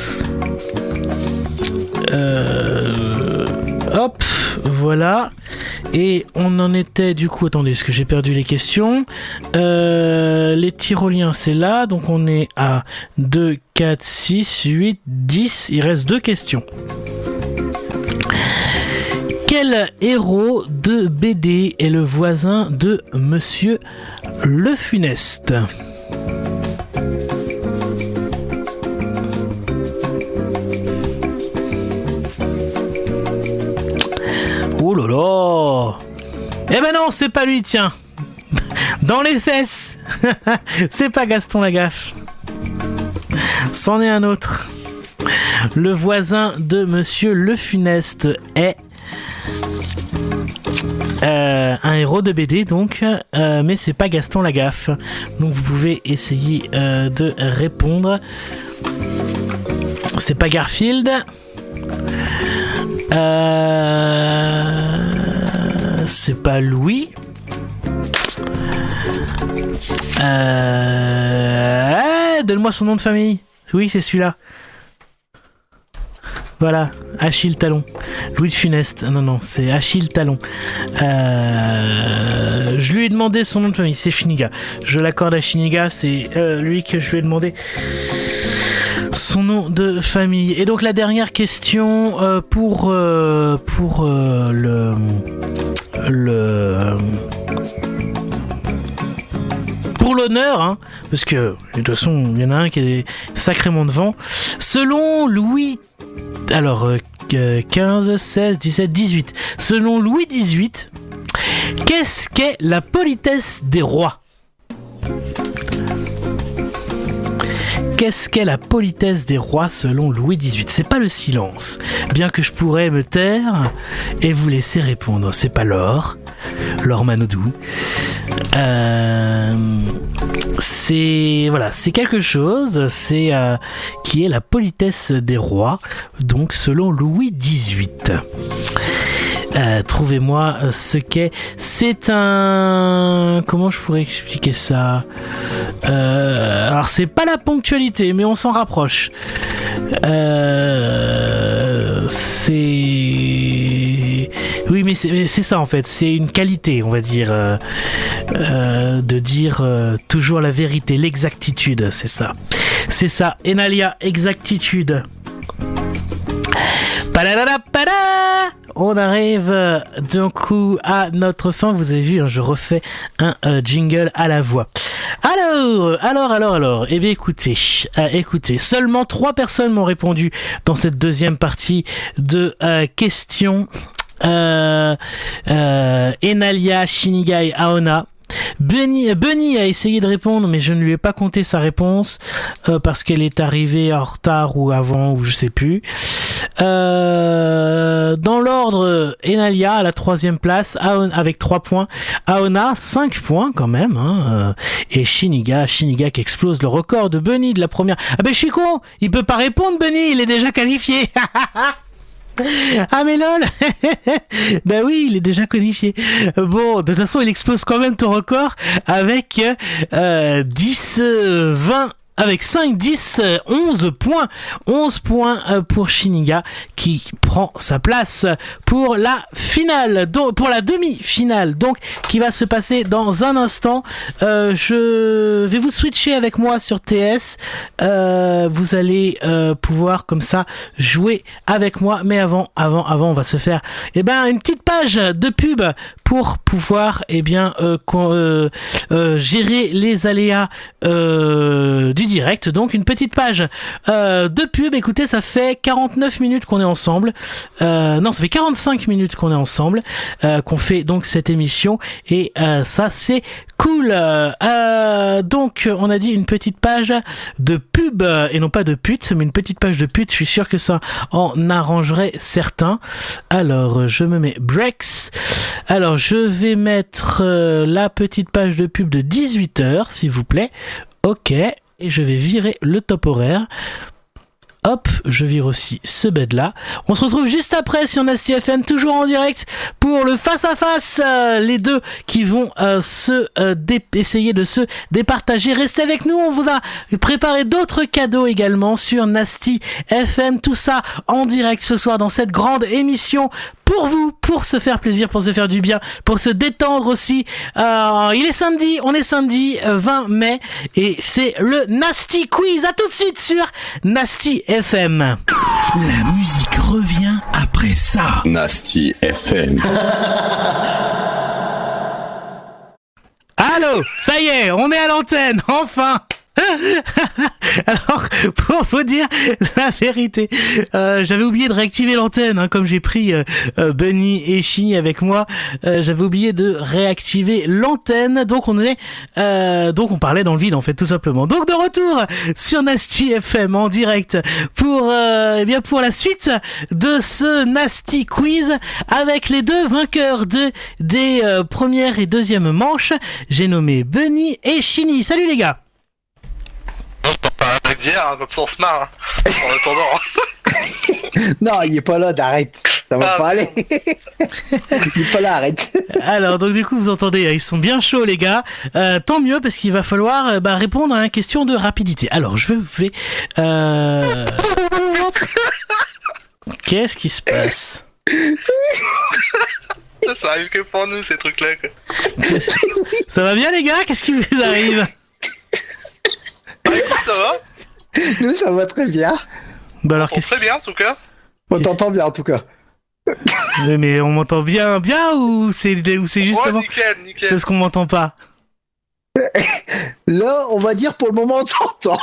Hop, voilà. Et on en était du coup, attendez, parce que j'ai perdu les questions. Les Tyroliens, c'est là. Donc on est à 2, 4, 6, 8, 10. Il reste 2 questions. Quel héros de BD est le voisin de Monsieur Le Funeste ? Oh là là! Eh ben non, c'est pas lui, tiens! Dans les fesses! C'est pas Gaston Lagaffe. C'en est un autre. Le voisin de Monsieur Le Funeste est un héros de BD, donc, mais c'est pas Gaston Lagaffe. Donc vous pouvez essayer de répondre. C'est pas Garfield. C'est pas Louis. Donne-moi son nom de famille. Oui, c'est celui-là. Voilà, Achille Talon. Louis de Funeste. Non, c'est Achille Talon. Je lui ai demandé son nom de famille, c'est Shiniga. Je l'accorde à Shiniga, c'est lui que je lui ai demandé son nom de famille. Et donc la dernière question pour l'honneur, hein, parce que de toute façon il y en a un qui est sacrément devant. Selon Louis, alors 15, 16, 17, 18. Selon Louis XVIII, qu'est-ce qu'est la politesse des rois ? Qu'est-ce qu'est la politesse des rois selon Louis XVIII ? C'est pas le silence, bien que je pourrais me taire et vous laisser répondre. C'est pas Laure Manodou. C'est quelque chose. C'est qui est la politesse des rois, donc selon Louis XVIII. Trouvez-moi ce qu'est. C'est un... Comment je pourrais expliquer ça ? Alors c'est pas la ponctualité, mais on s'en rapproche. Oui, mais c'est ça en fait. C'est une qualité, on va dire, de dire toujours la vérité, l'exactitude. C'est ça. C'est ça. Enalia, exactitude. On arrive d'un coup à notre fin. Vous avez vu, hein, je refais un jingle à la voix. Alors. Eh bien, écoutez. Seulement 3 personnes m'ont répondu dans cette deuxième partie de questions. Enalia, Shiniga et Aona. Bunny a essayé de répondre, mais je ne lui ai pas compté sa réponse parce qu'elle est arrivée en retard ou avant, ou je sais plus. Dans l'ordre, Enalia à la 3e place avec 3 points. Aona 5 points quand même, hein, et Shiniga qui explose le record de Bunny de la première. Ah ben je suis con, il peut pas répondre Bunny, il est déjà qualifié. Ah mais lol. Ben oui, il est déjà qualifié. Bon, de toute façon, il explose quand même ton record avec 10, 20. Avec 5, 10, 11 points. 11 points pour Shiniga qui prend sa place pour la finale, donc, pour la demi-finale, donc, qui va se passer dans un instant. Je vais vous switcher avec moi sur TS. Vous allez pouvoir comme ça jouer avec moi. Mais avant, on va se faire une petite page de pub pour pouvoir gérer les aléas du direct. Donc une petite page de pub. Écoutez, ça fait 49 minutes qu'on est ensemble. Non, ça fait 45 minutes qu'on est ensemble, qu'on fait donc cette émission, et ça c'est cool. Donc on a dit une petite page de pub et non pas de pute, mais une petite page de pute. Je suis sûr que ça en arrangerait certains. Alors je me mets breaks. Alors je vais mettre la petite page de pub de 18h s'il vous plaît. Ok, et je vais virer le top horaire. Hop, je vire aussi ce bed là. On se retrouve juste après sur Nasty FM, toujours en direct pour le face à face. Les deux qui vont essayer de se départager. Restez avec nous, on vous a préparé d'autres cadeaux également sur Nasty FM. Tout ça en direct ce soir dans cette grande émission. Pour vous, pour se faire plaisir, pour se faire du bien, pour se détendre aussi. Il est samedi, on est samedi 20 mai et c'est le Nasty Quiz. À tout de suite sur Nasty FM. La musique revient après ça. Nasty FM. Allô, ça y est, on est à l'antenne, enfin. Alors, pour vous dire la vérité, j'avais oublié de réactiver l'antenne, hein, comme j'ai pris Bunny et Shini avec moi. J'avais oublié de réactiver l'antenne, donc on parlait dans le vide en fait, tout simplement. Donc de retour sur Nasty FM en direct pour la suite de ce Nasty Quiz avec les deux vainqueurs des premières et deuxième manches. J'ai nommé Bunny et Shini. Salut les gars. Pas d'hier, hein, comme ça on se marre hein, en attendant. Non, il est pas là, d'arrête. Ça va pas aller. Il est pas là, arrête. Alors, donc du coup, vous entendez, ils sont bien chauds les gars. Tant mieux parce qu'il va falloir répondre à une question de rapidité. Alors, je vais... Qu'est-ce qui se passe? Ça arrive que pour nous ces trucs-là quoi. Ça va bien les gars? Qu'est-ce qui vous arrive? Écoute, ça va? Nous, ça va très bien. Bah alors, on très bien en tout cas. On t'entend bien en tout cas. Mais on m'entend bien ou c'est justement nickel. Parce qu'on m'entend pas. Là, on va dire pour le moment on t'entend.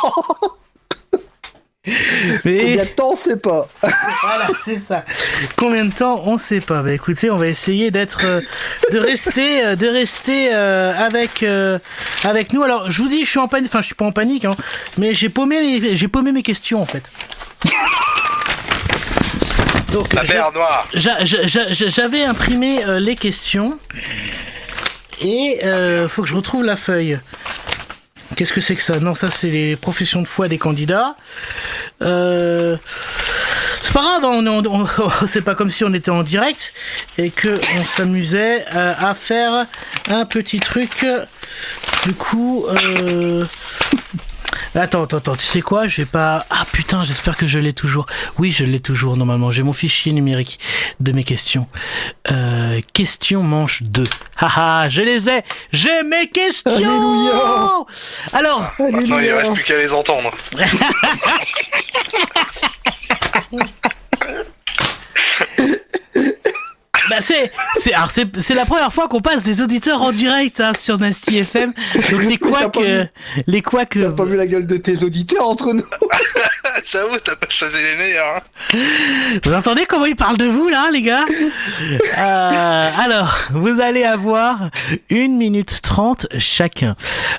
Mais... Combien de temps, on sait pas. Voilà, c'est ça. Combien de temps, on sait pas. Bah écoutez, on va essayer de rester avec nous. Alors, je vous dis, je suis en panique. Enfin, je suis pas en panique, hein, mais j'ai paumé mes questions en fait. Donc, la mer noire. J'avais imprimé les questions et faut que je retrouve la feuille. Qu'est-ce que c'est que ça? Non, ça c'est les professions de foi des candidats. C'est pas grave, c'est pas comme si on était en direct et que on s'amusait à faire un petit truc. Du coup, Attends, tu sais quoi? J'ai pas... Ah putain, j'espère que je l'ai toujours. Oui, je l'ai toujours normalement. J'ai mon fichier numérique de mes questions. Question manche 2. Haha, je les ai. J'ai mes questions. Alléluia. Alors... Maintenant, il reste plus qu'à les entendre. Bah c'est la première fois qu'on passe des auditeurs en direct hein, sur Nasty FM. Donc les couacs T'as pas vu la gueule de tes auditeurs entre nous? J'avoue, t'as pas choisi les meilleurs. Hein. Vous entendez comment il parle de vous, là, les gars? Alors, vous allez avoir 1 minute 30 chacun.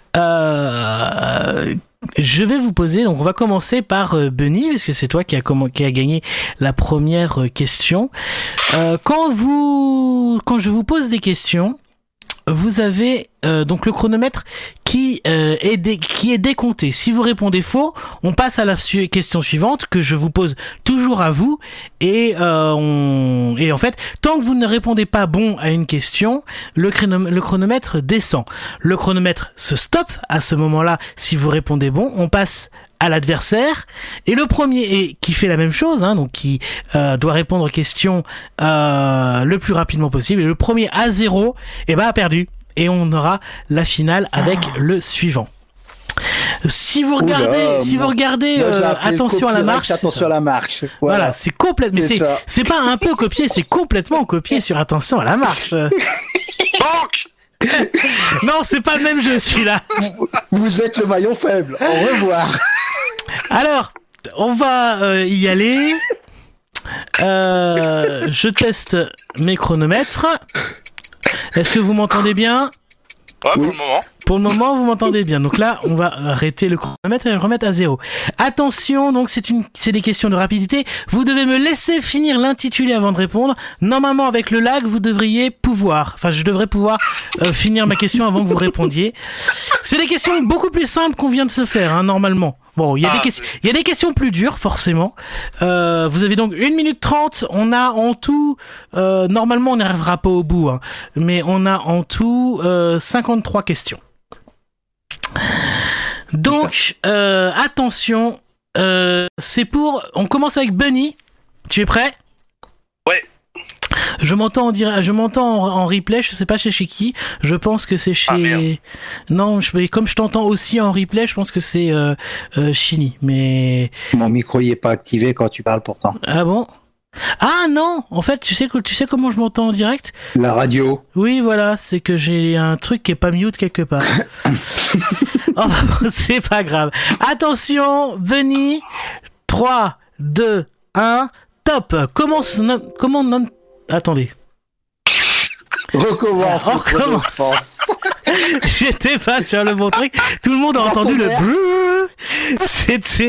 Je vais vous poser, donc on va commencer par Benny, parce que c'est toi qui a gagné la première question. Quand je vous pose des questions, vous avez donc le chronomètre qui est décompté. Si vous répondez faux, on passe à la question suivante que je vous pose toujours à vous et en fait, tant que vous ne répondez pas bon à une question, le chronomètre descend. Le chronomètre se stoppe à ce moment-là. Si vous répondez bon, on passe à l'adversaire et le premier qui fait la même chose, hein, donc qui doit répondre aux questions le plus rapidement possible, et le premier à 0 a perdu et on aura la finale avec le suivant. Si vous regardez attention à la marche, attention à la marche. Voilà, c'est complètement, mais c'est pas un peu copié, c'est complètement copié sur attention à la marche. Non, c'est pas le même jeu celui-là. Vous êtes le maillon faible. Au revoir. Alors, on va y aller. Je teste mes chronomètres. Est-ce que vous m'entendez bien? Ouais, pour le moment. Pour le moment, vous m'entendez bien. Donc là, on va arrêter le chronomètre et le remettre à 0. Attention, donc c'est des questions de rapidité. Vous devez me laisser finir l'intitulé avant de répondre. Normalement, avec le lag, je devrais pouvoir finir ma question avant que vous répondiez. C'est des questions beaucoup plus simples qu'on vient de se faire, hein, normalement. Bon, il y a des questions plus dures, forcément. Vous avez donc 1 minute 30. On a en tout, normalement, on n'arrivera pas au bout, hein, mais on a en tout 53 questions. Donc, attention, on commence avec Benny. Tu es prêt? Ouais. Je m'entends en replay, je sais pas chez qui. Je pense que c'est chez. Non, comme je t'entends aussi en replay, je pense que c'est Chini. Mais mon micro il est pas activé quand tu parles pourtant. Ah bon? Ah non, en fait, tu sais comment je m'entends en direct? La radio. Oui, voilà, c'est que j'ai un truc qui est pas mute quelque part. Oh, c'est pas grave. Attention, Benny. 3, 2, 1, top. Comment nomme... Attendez. Recommence. On recommence. J'étais pas sur le bon truc. Tout le monde a entendu le brrr. C'était...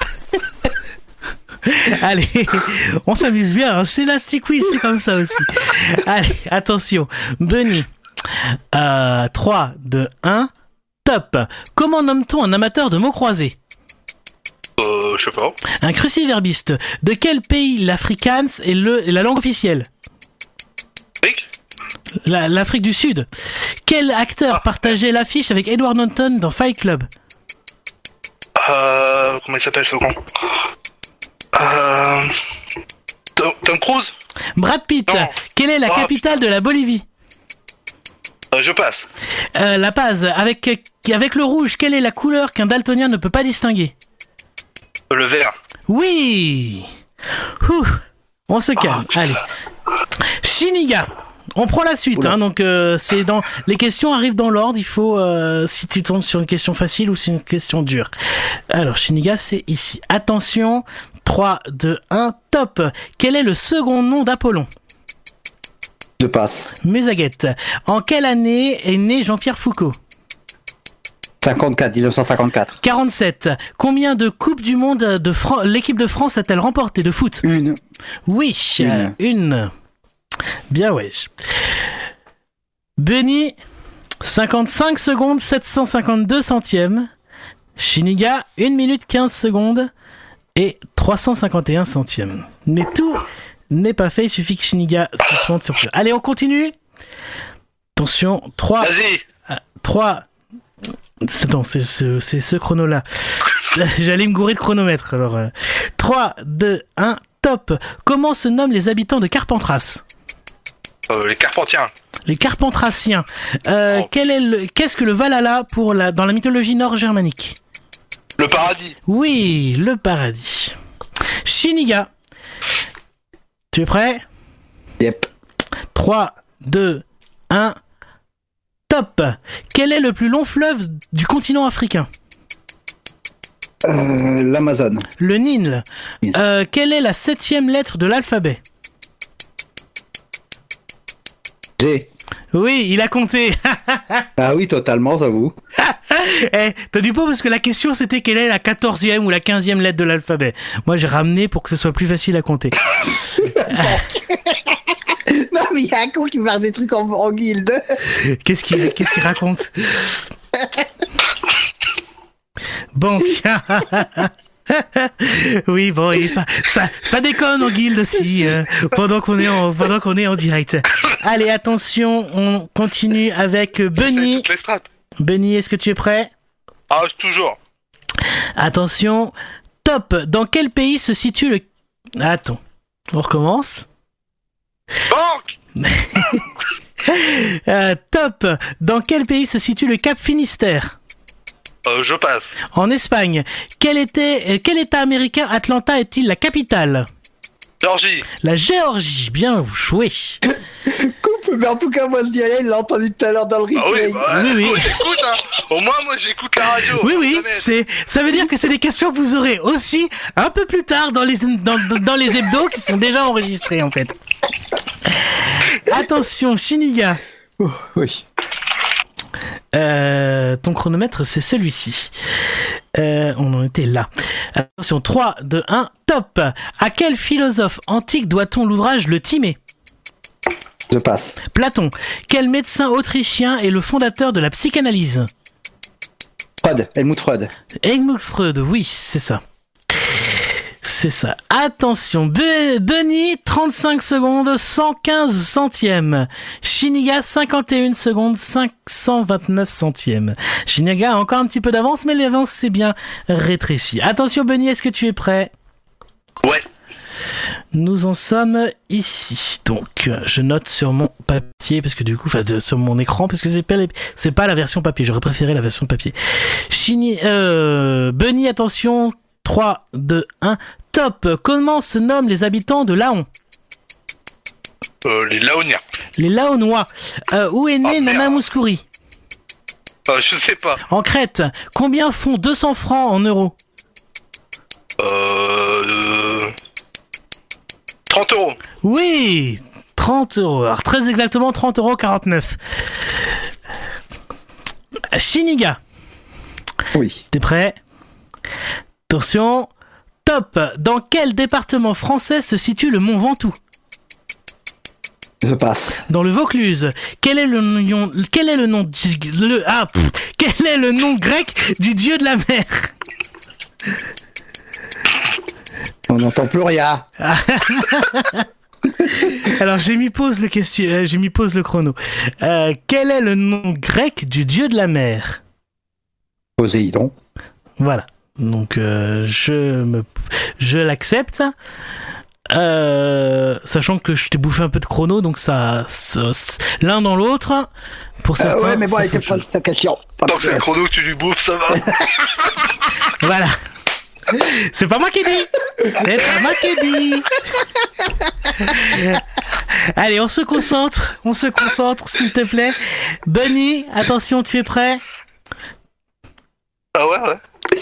Allez, on s'amuse bien, hein. C'est l'Asti Quiz, c'est comme ça aussi. Allez, attention, Benny. 3, 2, 1, top. Comment nomme-t-on un amateur de mots croisés? Je sais pas. Un cruciverbiste. De quel pays l'Afrikaans est la langue officielle? L'Afrique du Sud. Quel acteur partageait l'affiche avec Edward Norton dans Fight Club? Comment il s'appelle ce con? Tom Cruise? Brad Pitt. Non. Quelle est la capitale de la Bolivie? Je passe. La Paz. Avec le rouge, quelle est la couleur qu'un daltonien ne peut pas distinguer? Le vert. Oui. On se calme. Allez. Shiniga. On prend la suite, hein, donc c'est dans les questions arrivent dans l'ordre. Il faut si tu tombes sur une question facile ou sur une question dure. Alors Shiniga, c'est ici. Attention, 3, 2, 1, top. Quel est le second nom d'Apollon? Je passe. Musaguette. En quelle année est né Jean-Pierre Foucault? 1954. 47. Combien de coupes du monde l'équipe de France a-t-elle remporté de foot? Une. Oui, une. Bien ouais. Benny, 55 secondes 752 centièmes. Shiniga, 1 minute 15 secondes et 351 centièmes. Mais tout n'est pas fait, il suffit que Shiniga se plante sur... Allez, on continue. Attention, 3... Vas-y. 3... Non, c'est ce chrono-là. J'allais me gourer de chronomètre. Alors, 3, 2, 1, top. Comment se nomment les habitants de Carpentras? Les Carpentiens. Les Carpentraciens. Qu'est-ce que le Valhalla dans la mythologie nord-germanique? Le paradis. Oui, le paradis. Shiniga. Tu es prêt? Yep. 3, 2, 1, top. Quel est le plus long fleuve du continent africain? L'Amazon. Le Nil. Quelle est la 7e lettre de l'alphabet? G. Oui, il a compté. Ah oui, totalement, j'avoue. T'as du pot parce que la question c'était quelle est la 14e ou la 15e lettre de l'alphabet. Moi j'ai ramené pour que ce soit plus facile à compter. Non mais il y a un con qui parle des trucs en guilde. Qu'est-ce qu'il raconte? Bon. Oui, bon, et ça déconne en guilde aussi, pendant qu'on est en direct. Allez, attention, on continue avec Benny. Benny, est-ce que tu es prêt? Ah, toujours. Attention, top. Dans quel pays se situe le... Attends, on recommence. Banque. Top. Dans quel pays se situe le Cap Finistère? Je passe. En Espagne. Quel État américain Atlanta est-il la capitale? Géorgie. La Géorgie, bien joué. Coupe, mais en tout cas, moi, ce gars-là, il l'a entendu tout à l'heure dans le replay. Oui. J'écoute, hein. Au moins, moi, j'écoute la radio. Oui, ça veut dire que c'est des questions que vous aurez aussi un peu plus tard dans les hebdos qui sont déjà enregistrés, en fait. Attention, Shiniga. Oui. Ton chronomètre, c'est celui-ci. On en était là. Attention, 3, 2, 1, top. À quel philosophe antique doit-on l'ouvrage Le Timée? Je passe. Platon. Quel médecin autrichien est le fondateur de la psychanalyse? Freud. Helmut Freud. Helmut Freud, oui, c'est ça. C'est ça. Attention, Benny, 35 secondes, 115 centièmes. Shiniga, 51 secondes, 529 centièmes. Shiniga a encore un petit peu d'avance, mais l'avance s'est bien rétrécie. Attention, Benny, est-ce que tu es prêt? Ouais. Nous en sommes ici. Donc, je note sur mon papier, parce que du coup, sur mon écran, parce que c'est pas la version papier. J'aurais préféré la version papier. Benny, attention. 3, 2, 1, top. Comment se nomment les habitants de Laon? Les Laoniens. Les Laonois. Où est né Nana Mouskouri? Je sais pas. En Crète. Combien font 200 francs en euros? 30 euros. Oui, 30 euros. Alors, très exactement, 30,49 €. Shiniga. Oui. T'es prêt? Attention, top. Dans quel département français se situe le Mont Ventoux? Je passe. Dans le Vaucluse. Quel est le nom grec du dieu de la mer? On n'entend plus rien. Alors j'ai mis pause le chrono. Quel est le nom grec du dieu de la mer? Poséidon. Voilà. Donc je l'accepte, sachant que je t'ai bouffé un peu de chrono, donc ça l'un dans l'autre. Pour certains. Ouais, mais bon, elle était pas ta question. Tant que c'est le chrono que tu lui bouffes, ça va. Voilà. C'est pas moi qui dis. Allez, on se concentre, s'il te plaît. Benny, attention, tu es prêt? Ah ouais.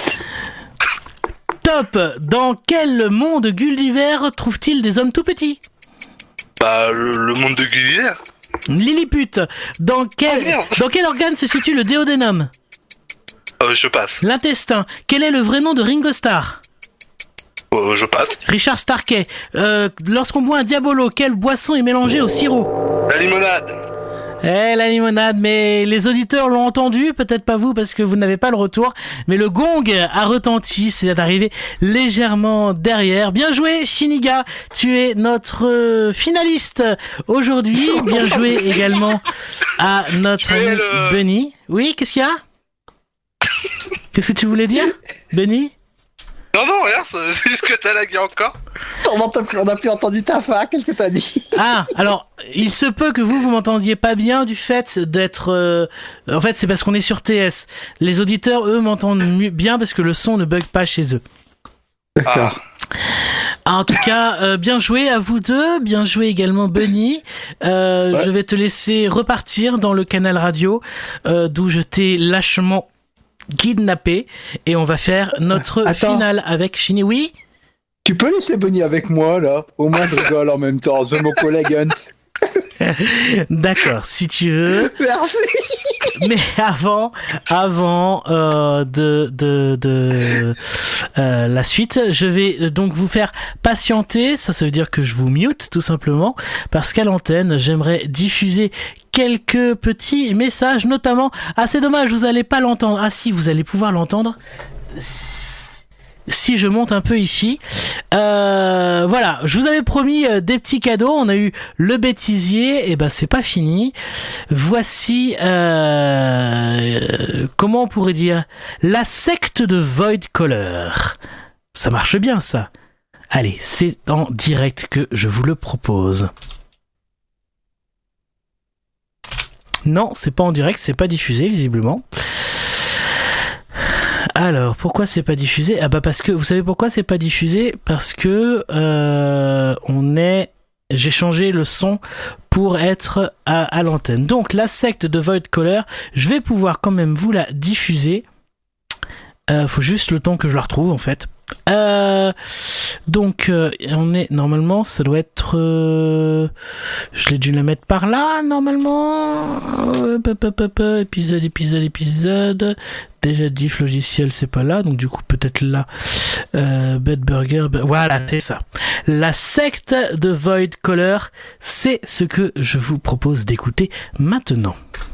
Top. Dans quel monde Gulliver trouve-t-il des hommes tout petits? Bah, le monde de Gulliver. Lilliput. Dans quel organe se situe le déodénum? Je passe. L'intestin. Quel est le vrai nom de Ringo Starr? Je passe. Richard Starkey. Lorsqu'on boit un Diabolo, quelle boisson est mélangée au sirop? La limonade. La limonade, mais les auditeurs l'ont entendu, peut-être pas vous parce que vous n'avez pas le retour, mais le gong a retenti, c'est arrivé légèrement derrière. Bien joué Shiniga, tu es notre finaliste aujourd'hui. Bien joué également à notre ami Benny. Oui, qu'est-ce qu'il y a? Qu'est-ce que tu voulais dire, Benny? Non, rien, c'est juste que t'as lagué encore. On a plus entendu ta fin, qu'est-ce que t'as dit? Ah, alors, il se peut que vous m'entendiez pas bien du fait d'être... En fait, c'est parce qu'on est sur TS. Les auditeurs, eux, m'entendent bien parce que le son ne bug pas chez eux. D'accord. En tout cas, bien joué à vous deux, bien joué également Benny. Ouais. Je vais te laisser repartir dans le canal radio, d'où je t'ai lâchement kidnappé et on va faire notre finale avec Chini. Oui. Tu peux laisser Bunny avec moi là? Au moins je rigole en même temps. C'est mon collègue Hunt. D'accord, si tu veux. Merci. Mais avant la suite, je vais donc vous faire patienter. Ça veut dire que je vous mute tout simplement parce qu'à l'antenne, j'aimerais diffuser quelques petits messages, notamment. Ah, c'est dommage, vous allez pas l'entendre. Ah si, vous allez pouvoir l'entendre. Si je monte un peu ici, voilà, je vous avais promis des petits cadeaux. On a eu le bêtisier, et ben c'est pas fini. Voici, comment on pourrait dire, la secte de Void Caller. Ça marche bien ça. Allez, c'est en direct que je vous le propose. Non, c'est pas en direct, c'est pas diffusé visiblement. Alors, pourquoi c'est pas diffusé? Ah bah parce que, vous savez pourquoi c'est pas diffusé? Parce que j'ai changé le son pour être à l'antenne. Donc, la secte de Void Caller, je vais pouvoir quand même vous la diffuser. Faut juste le temps que je la retrouve en fait. Donc on est normalement, ça doit être je l'ai dû la mettre par là normalement. Épisode. Déjà diff logiciel, c'est pas là, donc du coup peut-être là. Bad Burger, voilà, c'est ça. La secte de Void Caller, c'est ce que je vous propose d'écouter maintenant.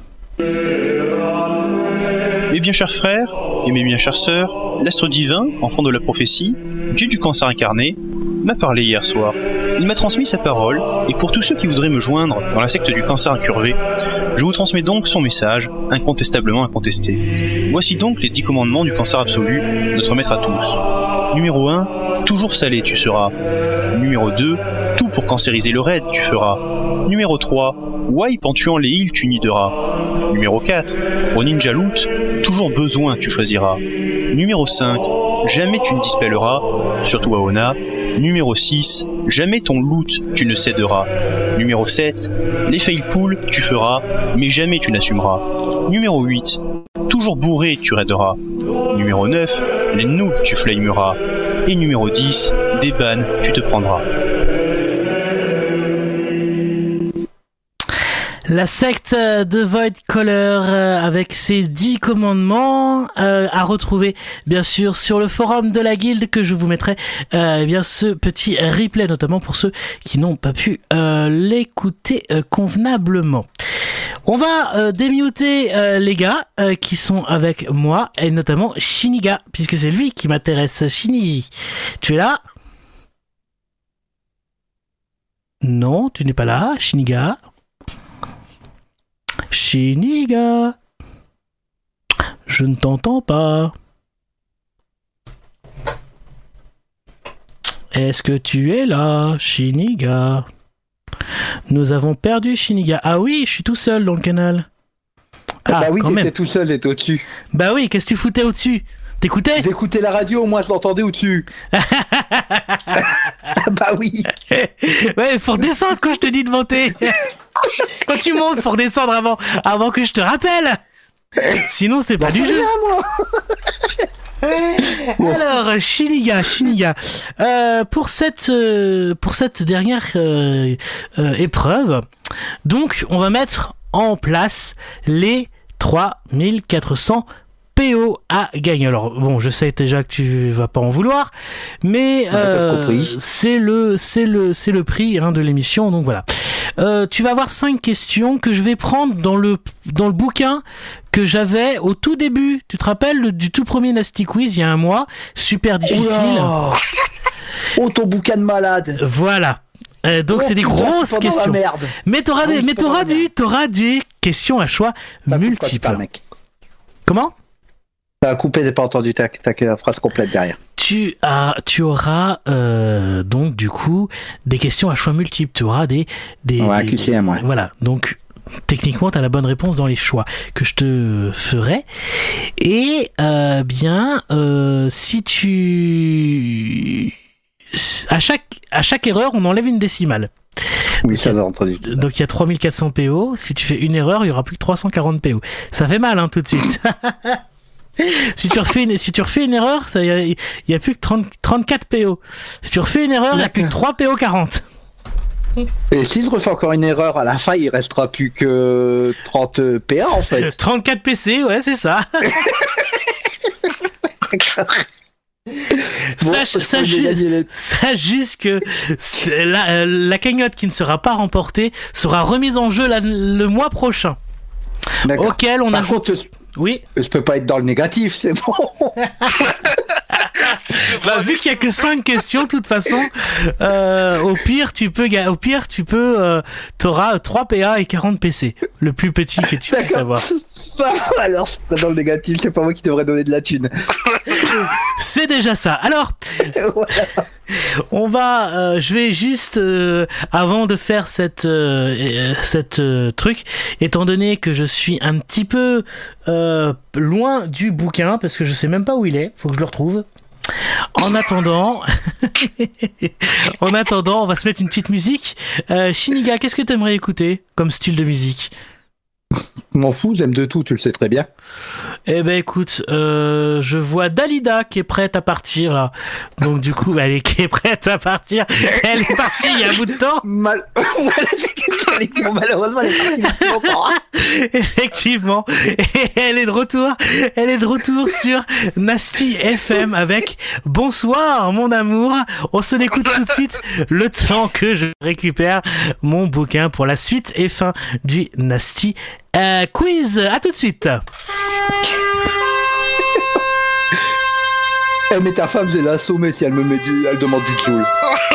Mes bien chers frères et mes bien chères sœurs, l'astre divin, enfant de la prophétie, Dieu du cancer incarné, m'a parlé hier soir. Il m'a transmis sa parole, et pour tous ceux qui voudraient me joindre dans la secte du cancer incurvé, je vous transmets donc son message, incontestablement incontesté. Voici donc les 10 commandements du cancer absolu, notre maître à tous. Numéro 1, toujours salé tu seras. Numéro 2, tout pour cancériser le raid tu feras. Numéro 3, wipe en tuant les heals tu nideras. Numéro 4, au ninja loot, toujours besoin tu choisiras. Numéro 5, jamais tu ne dispelleras, surtout à Ona. Numéro 6, jamais ton loot tu ne céderas. Numéro 7, les fail pool tu feras, mais jamais tu n'assumeras. Numéro 8, toujours bourré tu raideras. Numéro 9, les noobs tu flameras. Et numéro 10, des bans tu te prendras. La secte de Void Caller avec ses 10 commandements à retrouver bien sûr sur le forum de la guilde que je vous mettrai bien ce petit replay notamment pour ceux qui n'ont pas pu l'écouter convenablement. On va démuter les gars qui sont avec moi et notamment Shiniga puisque c'est lui qui m'intéresse. Shini, tu es là? Non, tu n'es pas là, Shiniga. Shiniga, je ne t'entends pas. Est-ce que tu es là, Shiniga? Nous avons perdu Shiniga. Ah oui, je suis tout seul dans le canal. Ah bah oui, t'étais tout seul, t'étais au-dessus. Bah oui, qu'est-ce que tu foutais au-dessus? T'écoutais? J'écoutais la radio, au moins je l'entendais au-dessus. Bah oui. Ouais, faut redescendre quand je te dis de monter. Quand tu montes, faut redescendre avant que je te rappelle. Sinon, c'est pas du jeu. Alors, Shiniga, pour cette dernière épreuve, donc on va mettre en place les 3400 PO à gagner. Alors bon, je sais déjà que tu vas pas en vouloir, mais c'est le prix de l'émission, donc voilà. Tu vas avoir 5 questions que je vais prendre dans le bouquin que j'avais au tout début. Tu te rappelles du tout premier Nasty Quiz il y a un mois, super difficile. Oh ton bouquin de malade. Voilà. Donc c'est des grosses questions. Mais t'auras des questions à choix multiples. Comment? T'as coupé, j'ai pas entendu ta phrase complète derrière. Tu auras donc du coup des questions à choix multiples. Tu auras des QCM, ouais. Voilà. Donc techniquement, tu as la bonne réponse dans les choix que je te ferai. Et si tu à chaque erreur, on enlève une décimale. Oui, ça j'ai entendu. Donc il y a 3400 PO. Si tu fais une erreur, il y aura plus que 340 PO. Ça fait mal, tout de suite. Si tu refais une erreur, il y a plus que 34 PO. Si tu refais une erreur, il y a plus que 3 PO 40. Et si je refais encore une erreur à la fin, il restera plus que 30 PA en fait. 34 PC, ouais, c'est ça. Sache juste que la cagnotte qui ne sera pas remportée sera remise en jeu le mois prochain. D'accord. Auquel on ajoute. Oui. Je peux pas être dans le négatif, c'est bon. Bah, vu qu'il y a que 5 questions, de toute façon, au pire, t'auras 3 PA et 40 PC. Le plus petit que tu puisses avoir. Alors, je suis dans le négatif, c'est pas moi qui devrais donner de la thune. C'est déjà ça. Alors, voilà. Je vais juste, avant de faire cette truc, étant donné que je suis un petit peu loin du bouquin, parce que je sais même pas où il est, faut que je le retrouve. En attendant, on va se mettre une petite musique. Shiniga, qu'est-ce que t'aimerais écouter comme style de musique? M'en fous, j'aime de tout, tu le sais très bien. Eh ben écoute, je vois Dalida qui est prête à partir là. Donc du coup, elle est prête à partir. Elle est partie il y a un bout de temps. Malheureusement, elle est partie depuis longtemps. Effectivement. Et elle est de retour. Elle est de retour sur Nasty FM avec Bonsoir mon amour. On se l'écoute tout de suite le temps que je récupère mon bouquin pour la suite et fin du Nasty quiz. À tout de suite. Mais ta femme, je vais l'assommer si elle elle demande du joule.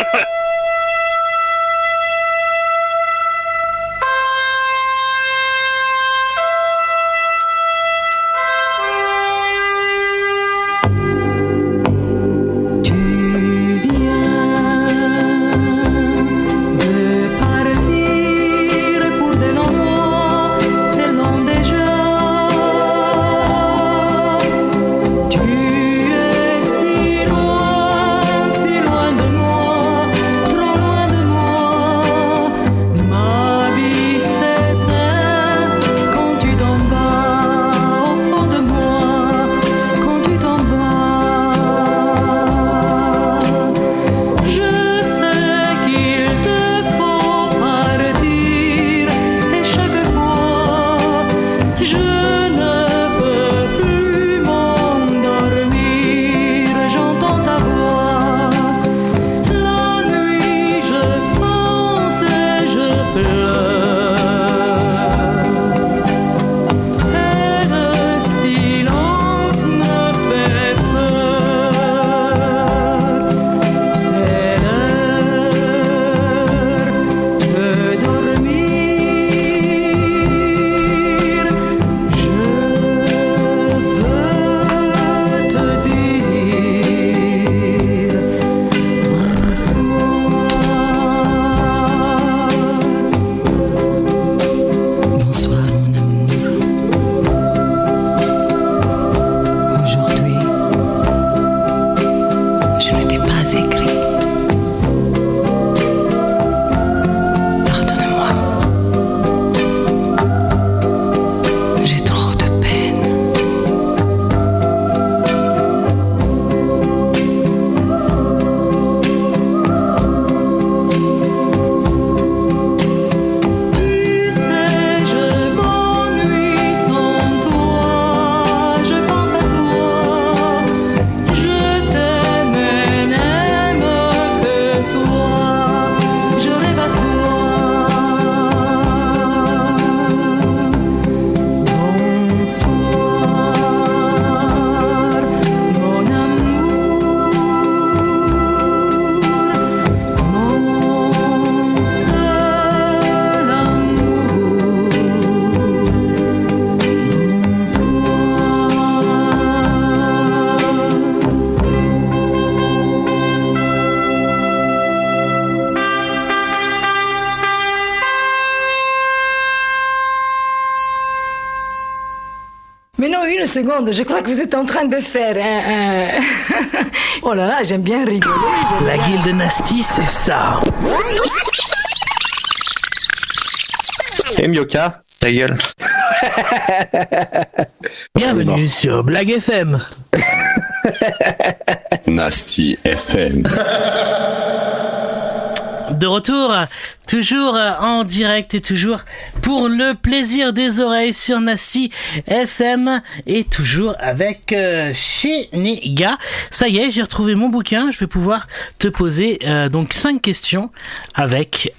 Seconde, je crois que vous êtes en train de faire un... Oh là là, j'aime bien rigoler. La guilde Nasty, c'est ça. Myoka, ta gueule. Bienvenue sur Blague FM. Nasty FM. De retour, toujours en direct et toujours pour le plaisir des oreilles sur Nasty FM et toujours avec Sheniga. Ça y est, j'ai retrouvé mon bouquin. Je vais pouvoir te poser donc 5 questions avec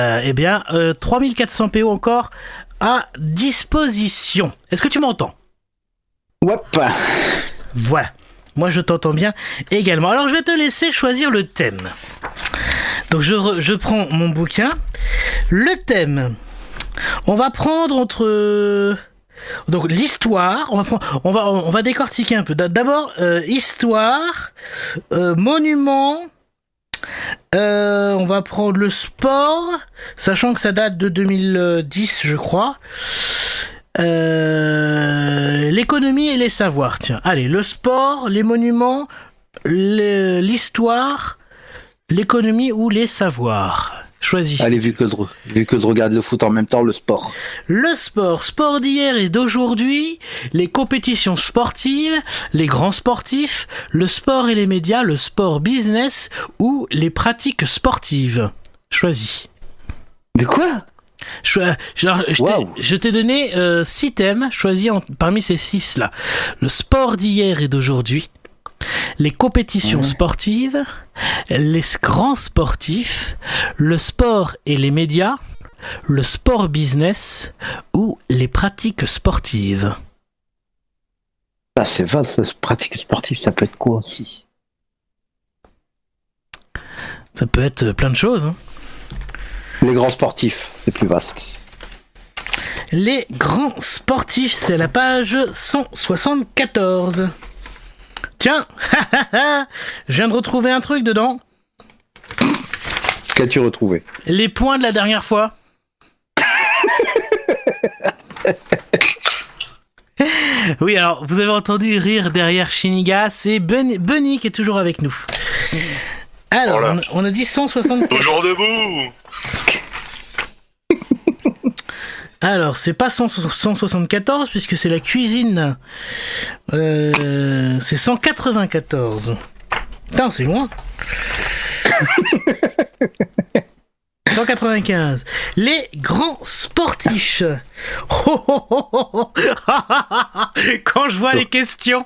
3400 PO encore à disposition. Est-ce que tu m'entends? Ouais. Voilà. Moi, je t'entends bien également. Alors, je vais te laisser choisir le thème. Donc, je prends mon bouquin. Le thème, on va prendre entre... Donc, l'histoire, on va décortiquer un peu. D'abord, histoire, monument, on va prendre le sport, sachant que ça date de 2010, je crois. L'économie et les savoirs, tiens. Allez, le sport, les monuments, l'histoire, l'économie ou les savoirs. Choisis. Allez, vu que je regarde le foot en même temps, le sport. Le sport d'hier et d'aujourd'hui, les compétitions sportives, les grands sportifs, le sport et les médias, le sport business ou les pratiques sportives. Choisis. De quoi ? Je t'ai donné 6 thèmes, choisis parmi ces 6 là. Le sport d'hier et d'aujourd'hui, les compétitions sportives, les grands sportifs, le sport et les médias, le sport business ou les pratiques sportives. Ah, c'est vaste, pratiques sportives, ça peut être quoi aussi? Ça peut être plein de choses, hein. Les grands sportifs, c'est plus vaste. Les grands sportifs, c'est la page 174. Tiens, je viens de retrouver un truc dedans. Qu'as-tu retrouvé? Les points de la dernière fois. Oui, alors, vous avez entendu rire derrière Sheniga, c'est Bunny qui est toujours avec nous. Alors, voilà. on a dit 174. Toujours debout. Alors, c'est pas 174 puisque c'est la cuisine. C'est 194. Putain, c'est loin. 195. Les grands sportifs. Oh, oh, oh, oh. Quand je vois les questions,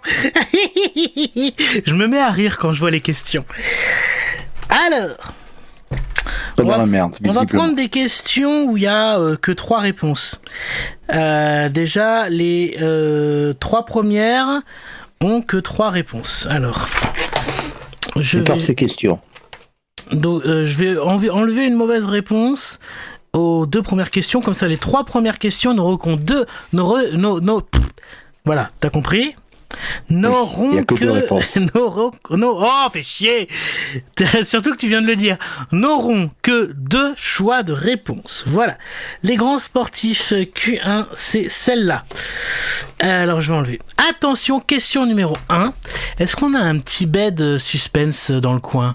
je me mets à rire quand je vois les questions. Alors, on va prendre des questions où il y a que 3 réponses. Déjà, les 3 premières ont que 3 réponses. Alors, ces questions. Donc, je vais enlever une mauvaise réponse aux 2 premières questions. Comme ça, les 3 premières questions n'auront que 2. Voilà, t'as compris? N'auront que 2 réponses. Oh, fais chier. Surtout que tu viens de le dire. N'auront que 2 choix de réponse. Voilà. Les grands sportifs Q1, c'est celle-là. Alors, je vais enlever. Attention, question numéro 1. Est-ce qu'on a un petit bed suspense dans le coin?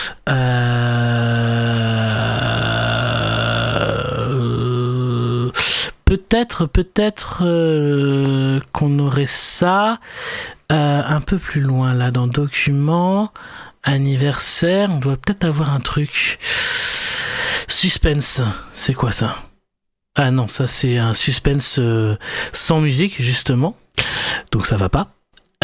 Peut-être qu'on aurait ça un peu plus loin là dans documents, anniversaire, on doit peut-être avoir un truc. Suspense, c'est quoi ça? Ah non, ça c'est un suspense sans musique justement, donc ça va pas.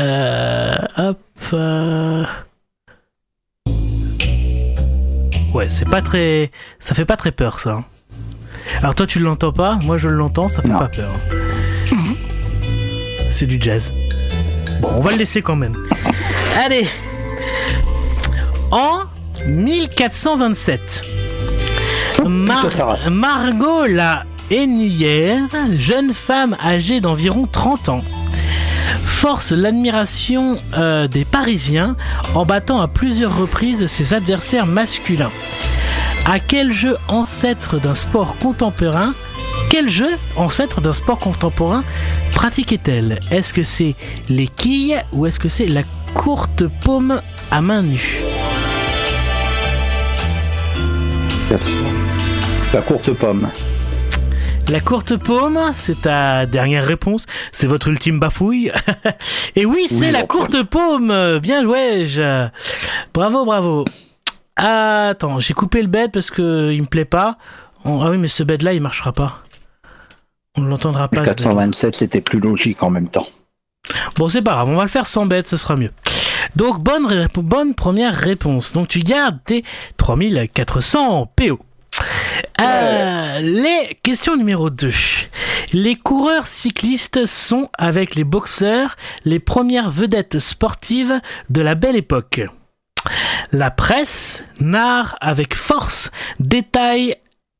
Ouais, c'est pas très, ça fait pas très peur ça. Alors toi tu l'entends pas, moi je l'entends, ça fait pas peur. C'est du jazz. Bon, on va le laisser quand même. Allez. En 1427, Margot la Hénuyère, jeune femme âgée d'environ 30 ans, force l'admiration des Parisiens en battant à plusieurs reprises ses adversaires masculins. À quel jeu ancêtre d'un sport contemporain pratiquait-elle? Est-ce que c'est les quilles ou est-ce que c'est la courte paume à main nue? La courte paume. La courte paume, c'est ta dernière réponse. C'est votre ultime bafouille. Et oui, c'est la courte paume. Bien joué. Bravo. Attends, j'ai coupé le bed parce que il me plaît pas. Ah oui, mais ce bed là, il marchera pas. On ne l'entendra pas. Le 427, c'était plus logique en même temps. Bon, c'est pas grave, on va le faire sans bed, ce sera mieux. Donc, bonne première réponse. Donc, tu gardes tes 3400 PO. Les questions numéro 2. Les coureurs cyclistes sont, avec les boxeurs, les premières vedettes sportives de la belle époque. La presse narre avec force, détail.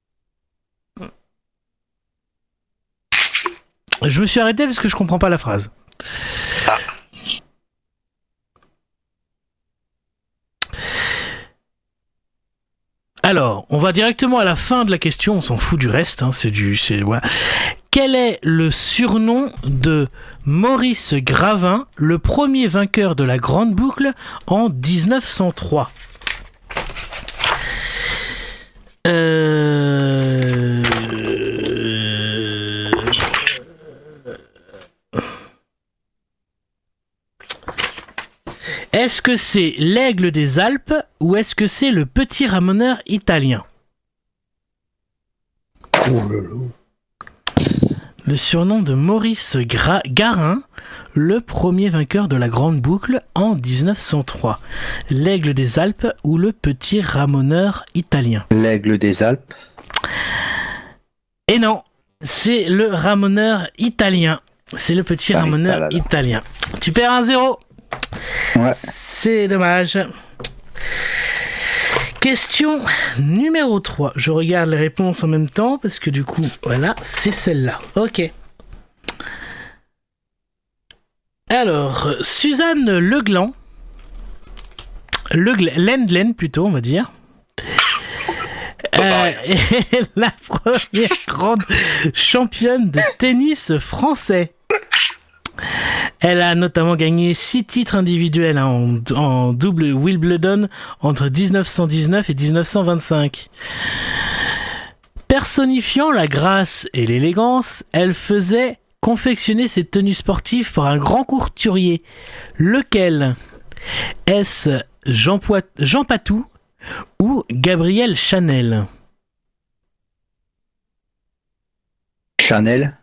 Je me suis arrêté parce que je comprends pas la phrase. Alors, on va directement à la fin de la question, on s'en fout du reste, hein, voilà. Quel est le surnom de Maurice Gravin, le premier vainqueur de la Grande Boucle en 1903 ? Est-ce que c'est l'Aigle des Alpes ou est-ce que c'est le petit ramoneur italien ? Le surnom de Maurice Garin, le premier vainqueur de la Grande Boucle en 1903. L'Aigle des Alpes ou le petit ramoneur italien ? L'Aigle des Alpes. Et non, c'est le ramoneur italien. C'est le petit ramoneur italien. Tu perds 1-0. Ouais. C'est dommage. Question numéro 3. Je regarde les réponses en même temps parce que du coup, voilà, c'est celle-là. Ok. Alors, Suzanne Lenglen plutôt, on va dire, est la première grande championne de tennis français. Elle a notamment gagné 6 titres individuels en double Wimbledon entre 1919 et 1925. Personnifiant la grâce et l'élégance, elle faisait confectionner ses tenues sportives par un grand couturier. Lequel ? Est-ce Jean Patou ou Gabriel Chanel ? Chanel.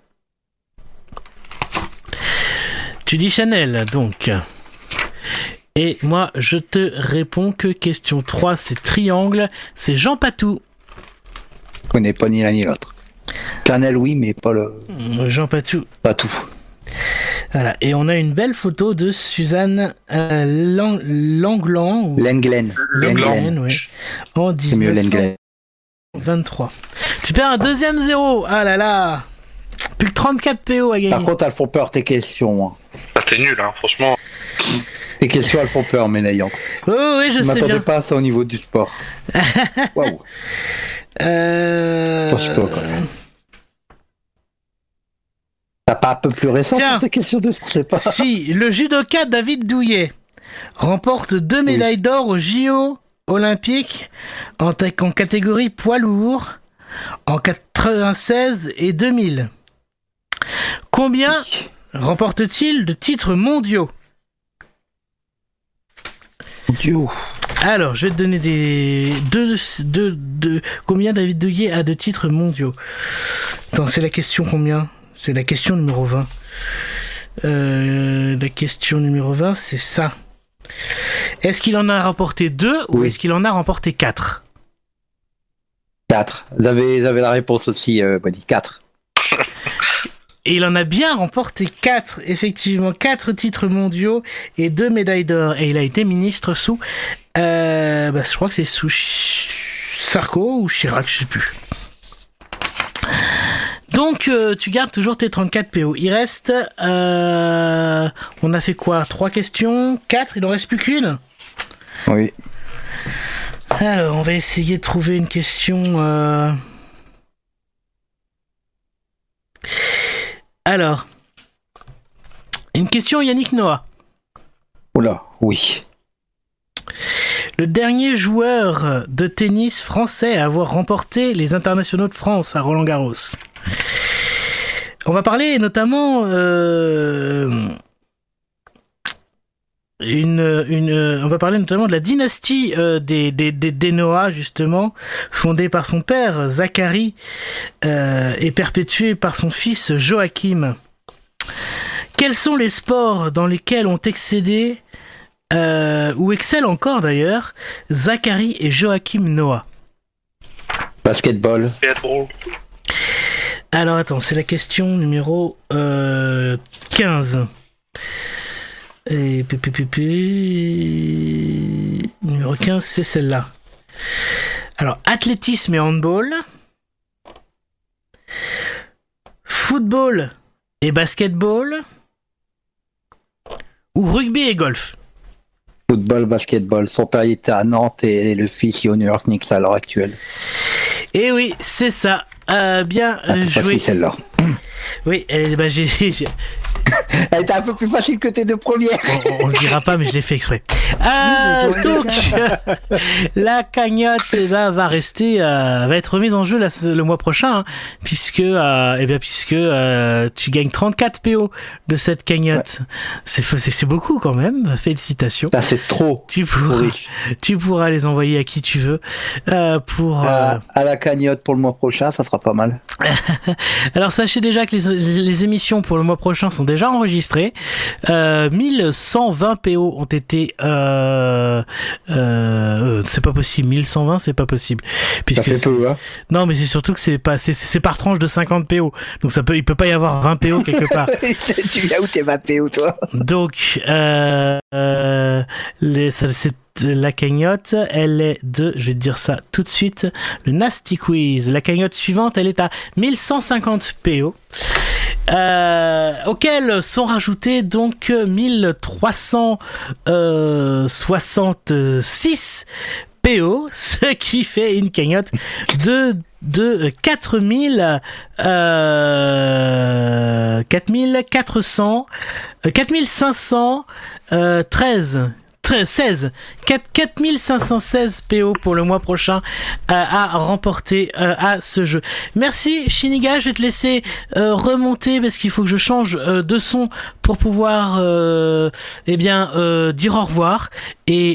Tu dis Chanel, donc. Et moi, je te réponds que question 3, c'est triangle, c'est Jean Patou. Je connais pas ni l'un ni l'autre. Chanel, oui, mais pas le... Jean Patou. Patou. Voilà, et on a une belle photo de Suzanne Lenglen. Lenglen, oui. En 1923. Tu perds un deuxième 0. Ah là là. Plus que 34 PO à gagner. Par contre, elles font peur, tes questions. Bah, t'es nul, hein, franchement. Tes questions, elles font peur, Ménaillant. Oh, oui, je sais bien. Je m'attendais pas à ça au niveau du sport. Waouh. T'as pas un peu plus récent pour tes questions de sport, c'est pas... Si, le judoka David Douillet remporte 2 médailles d'or aux JO olympiques en catégorie poids lourd en 96 et 2000. Combien remporte-t-il de titres mondiaux ? Alors, je vais te donner combien David Douillet a de titres mondiaux. Attends, c'est la question combien ? C'est la question numéro 20. La question numéro 20, c'est ça. Est-ce qu'il en a remporté 2 ou est-ce qu'il en a remporté 4 ? 4. Vous avez la réponse aussi, Bonnie. 4. Et il en a bien remporté 4, effectivement, 4 titres mondiaux et 2 médailles d'or. Et il a été ministre sous, je crois que c'est sous Sarko ou Chirac, je sais plus. Donc, tu gardes toujours tes 34 PO. Il reste, on a fait quoi ? 3 questions, 4, il en reste plus qu'une ? Oui. Alors, on va essayer de trouver une question... Alors, une question Yannick Noah. Oula, oui. Le dernier joueur de tennis français à avoir remporté les internationaux de France à Roland-Garros. On va parler notamment on va parler notamment de la dynastie des Noah, justement, fondée par son père Zacharie et perpétuée par son fils Joachim. Quels sont les sports dans lesquels ont excédé ou excellent encore d'ailleurs Zacharie et Joachim Noah? Basketball. Alors attends, c'est la question numéro 15. Et numéro 15, c'est celle-là. Alors, athlétisme et handball, football et basketball, ou rugby et golf? Football, basketball. Son père était à Nantes et le fils est au New York Knicks à l'heure actuelle. Et oui, c'est ça. Bien joué. Celle-là. Oui, elle était un peu plus facile que tes deux premières. On le dira pas, mais je l'ai fait exprès. Donc, la cagnotte va rester, va être remise en jeu le mois prochain, hein, puisque tu gagnes 34 PO de cette cagnotte. Ouais. C'est beaucoup quand même. Félicitations. Ça, c'est trop. Tu pourras les envoyer à qui tu veux à la cagnotte pour le mois prochain, ça sera pas mal. Alors sachez déjà que les émissions pour le mois prochain sont déjà enregistrées. 1120 PO ont été c'est pas possible, 1120 c'est pas possible puisque ça fait peu, hein. Non, mais c'est surtout que c'est par tranche de 50 PO, donc il peut pas y avoir 20 PO quelque part. Tu viens où tes 20 PO toi? Donc la cagnotte, elle est de, je vais te dire ça tout de suite, le Nasty Quiz. La cagnotte suivante, elle est à 1150 PO, auxquels sont rajoutés donc 1366 PO, ce qui fait une cagnotte de 4516 PO pour le mois prochain à remporter à ce jeu. Merci Shiniga, je vais te laisser remonter parce qu'il faut que je change de son pour pouvoir dire au revoir et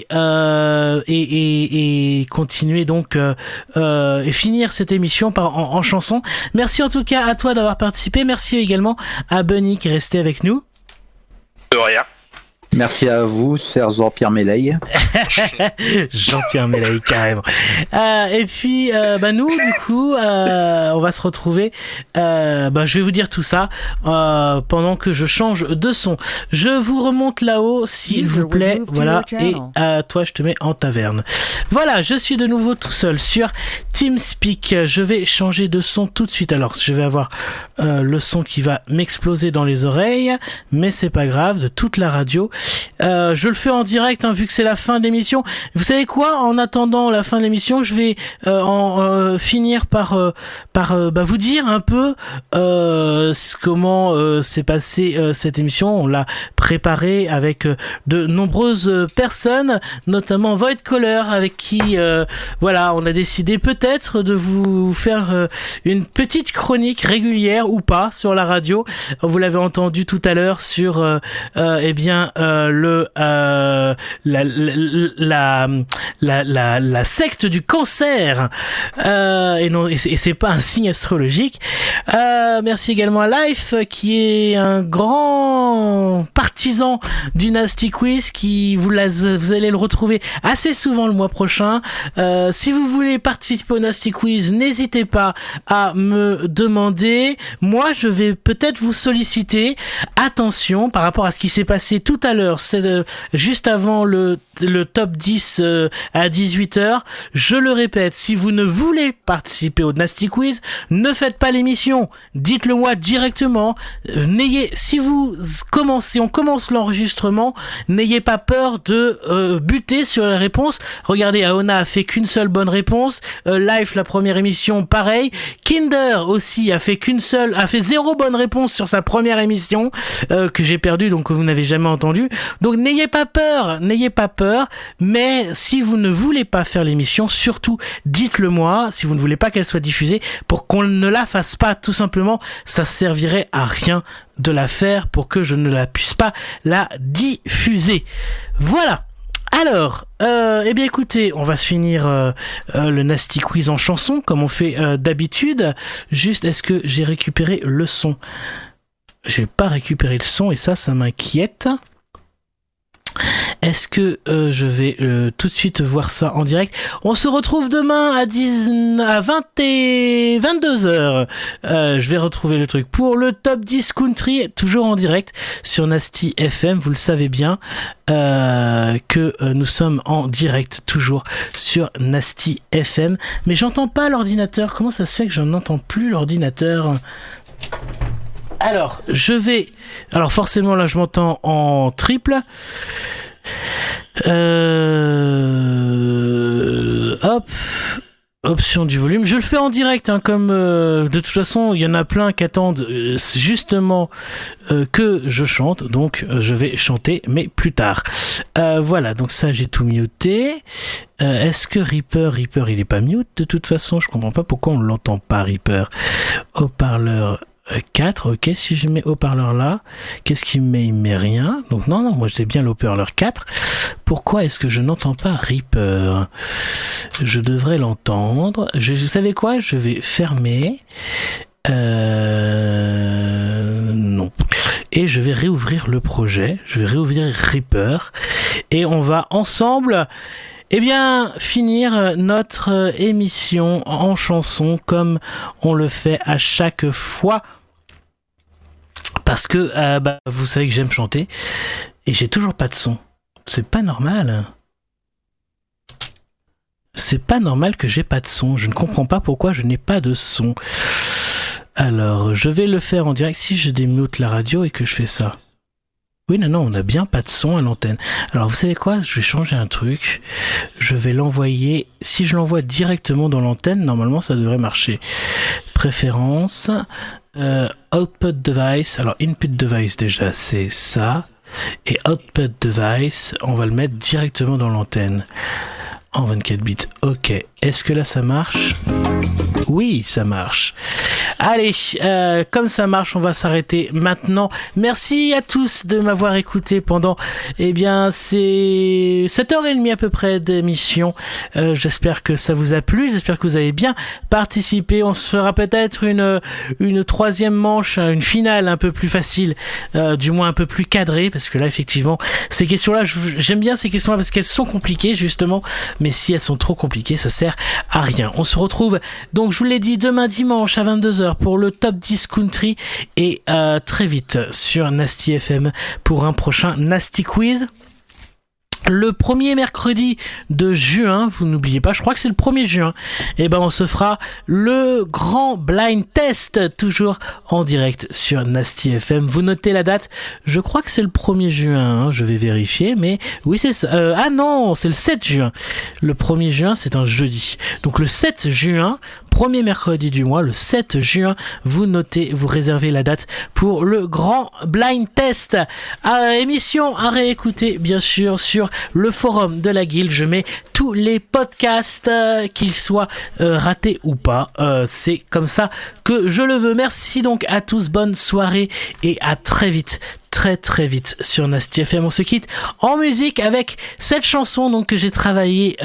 continuer donc et finir cette émission en chanson. Merci en tout cas à toi d'avoir participé, merci également à Bunny qui est resté avec nous. De rien. Merci à vous, cher Jean-Pierre Méleil. Jean-Pierre Méleil, carrément. Et puis, nous, du coup, on va se retrouver. Je vais vous dire tout ça pendant que je change de son. Je vous remonte là-haut, s'il vous plaît. Voilà. Et toi, je te mets en taverne. Voilà, je suis de nouveau tout seul sur TeamSpeak. Je vais changer de son tout de suite. Alors, je vais avoir le son qui va m'exploser dans les oreilles, mais c'est pas grave, de toute la radio. Je le fais en direct, hein, vu que c'est la fin de l'émission. Vous savez quoi? En attendant la fin de l'émission, je vais finir par vous dire un peu comment s'est passée cette émission. On l'a préparée avec de nombreuses personnes, notamment Void Caller, avec qui on a décidé peut-être de vous faire une petite chronique régulière ou pas sur la radio. Vous l'avez entendu tout à l'heure sur la secte du cancer, et c'est pas un signe astrologique. Merci également à Life qui est un grand partisan du Nasty Quiz, qui vous allez le retrouver assez souvent le mois prochain. Si vous voulez participer au Nasty Quiz, n'hésitez pas à me demander. Moi, je vais peut-être vous solliciter. Attention par rapport à ce qui s'est passé tout à l'heure, c'est juste avant le top 10 à 18h. Je le répète, si vous ne voulez participer au Nasty Quiz, ne faites pas l'émission. Dites-le moi directement. Si on commence l'enregistrement, n'ayez pas peur de buter sur les réponses. Regardez, Aona a fait qu'une seule bonne réponse. Life, la première émission, pareil. Kinder aussi a fait 0 bonne réponse sur sa première émission que j'ai perdue, donc que vous n'avez jamais entendu. Donc n'ayez pas peur, mais si vous ne voulez pas faire l'émission, surtout dites-le moi, si vous ne voulez pas qu'elle soit diffusée, pour qu'on ne la fasse pas, tout simplement, ça servirait à rien de la faire pour que je ne la puisse pas la diffuser. Voilà. Alors, eh bien écoutez, on va se finir le Nasty Quiz en chanson, comme on fait d'habitude. Juste, est-ce que j'ai récupéré le son ? J'ai pas récupéré le son et ça m'inquiète. Est-ce que je vais tout de suite voir ça en direct ? On se retrouve demain à 22h. Je vais retrouver le truc pour le Top 10 Country, toujours en direct sur Nasty FM. Vous le savez bien que nous sommes en direct toujours sur Nasty FM. Mais j'entends pas l'ordinateur. Comment ça se fait que je n'entends plus l'ordinateur ? Alors, alors forcément là je m'entends en triple. Hop, option du volume. Je le fais en direct, hein, comme de toute façon il y en a plein qui attendent justement que je chante, donc je vais chanter, mais plus tard. Voilà, donc ça j'ai tout muté. Est-ce que Reaper il est pas mute de toute façon? Je comprends pas pourquoi on l'entend pas, Reaper. Haut-parleur 4, ok, si je mets haut-parleur là, qu'est-ce qu'il me met? Il me met rien. Donc non, moi j'ai bien l'haut-parleur 4. Pourquoi est-ce que je n'entends pas Reaper? Je devrais l'entendre. Vous savez quoi? Je vais fermer. Non. Et je vais réouvrir le projet. Je vais réouvrir Reaper. Et on va ensemble... Eh bien, finir notre émission en chanson comme on le fait à chaque fois. Parce que, vous savez que j'aime chanter. Et j'ai toujours pas de son. C'est pas normal. C'est pas normal que j'ai pas de son. Je ne comprends pas pourquoi je n'ai pas de son. Alors, je vais le faire en direct si je démute la radio et que je fais ça. Oui, non, on n'a bien pas de son à l'antenne. Alors, vous savez quoi? Je vais changer un truc. Je vais l'envoyer... Si je l'envoie directement dans l'antenne, normalement, ça devrait marcher. Préférences. Output device. Alors, input device, déjà, c'est ça. Et output device, on va le mettre directement dans l'antenne. En 24 bits. Ok. Est-ce que là, ça marche? Oui, ça marche. Allez, comme ça marche, on va s'arrêter maintenant. Merci à tous de m'avoir écouté pendant, c'est 7h30 à peu près d'émission. J'espère que ça vous a plu, j'espère que vous avez bien participé. On se fera peut-être une troisième manche, une finale un peu plus facile, du moins un peu plus cadrée, parce que là, effectivement, ces questions-là, j'aime bien ces questions-là parce qu'elles sont compliquées, justement, mais si elles sont trop compliquées, ça sert à rien. On se retrouve, donc je vous l'ai dit, demain dimanche à 22h pour le Top 10 Country et très vite sur Nasty FM pour un prochain Nasty Quiz. Le premier mercredi de juin, vous n'oubliez pas, je crois que c'est le 1er juin, on se fera le grand blind test, toujours en direct sur Nasty FM. Vous notez la date, je crois que c'est le 1er juin, hein, je vais vérifier, mais oui c'est ça. Ah non, c'est le 7 juin. Le 1er juin, c'est un jeudi. Donc le 7 juin, premier mercredi du mois, le 7 juin, vous notez, vous réservez la date pour le grand blind test. Émission à réécouter, bien sûr, sur le forum de la guilde. Je mets tous les podcasts, qu'ils soient ratés ou pas. C'est comme ça que je le veux. Merci donc à tous, bonne soirée et à très vite. Très vite sur Nasty FM. On se quitte en musique avec cette chanson donc que j'ai travaillée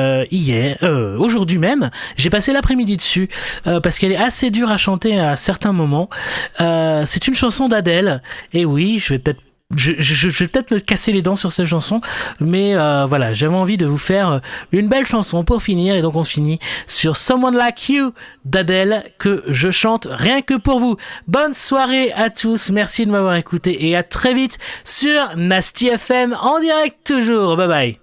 aujourd'hui même. J'ai passé l'après-midi dessus parce qu'elle est assez dure à chanter à certains moments. C'est une chanson d'Adèle et oui, je vais peut-être me casser les dents sur cette chanson, mais voilà, j'avais envie de vous faire une belle chanson pour finir, et donc on finit sur Someone Like You d'Adèle que je chante rien que pour vous. Bonne soirée à tous, merci de m'avoir écouté et à très vite sur Nasty FM en direct toujours. Bye bye.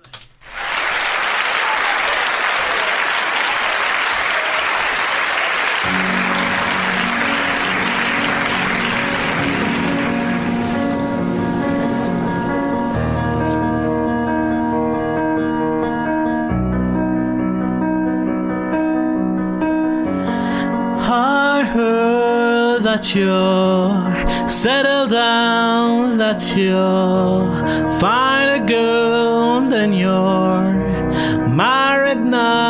I heard that that you're settled down, that you're find a girl, then you're married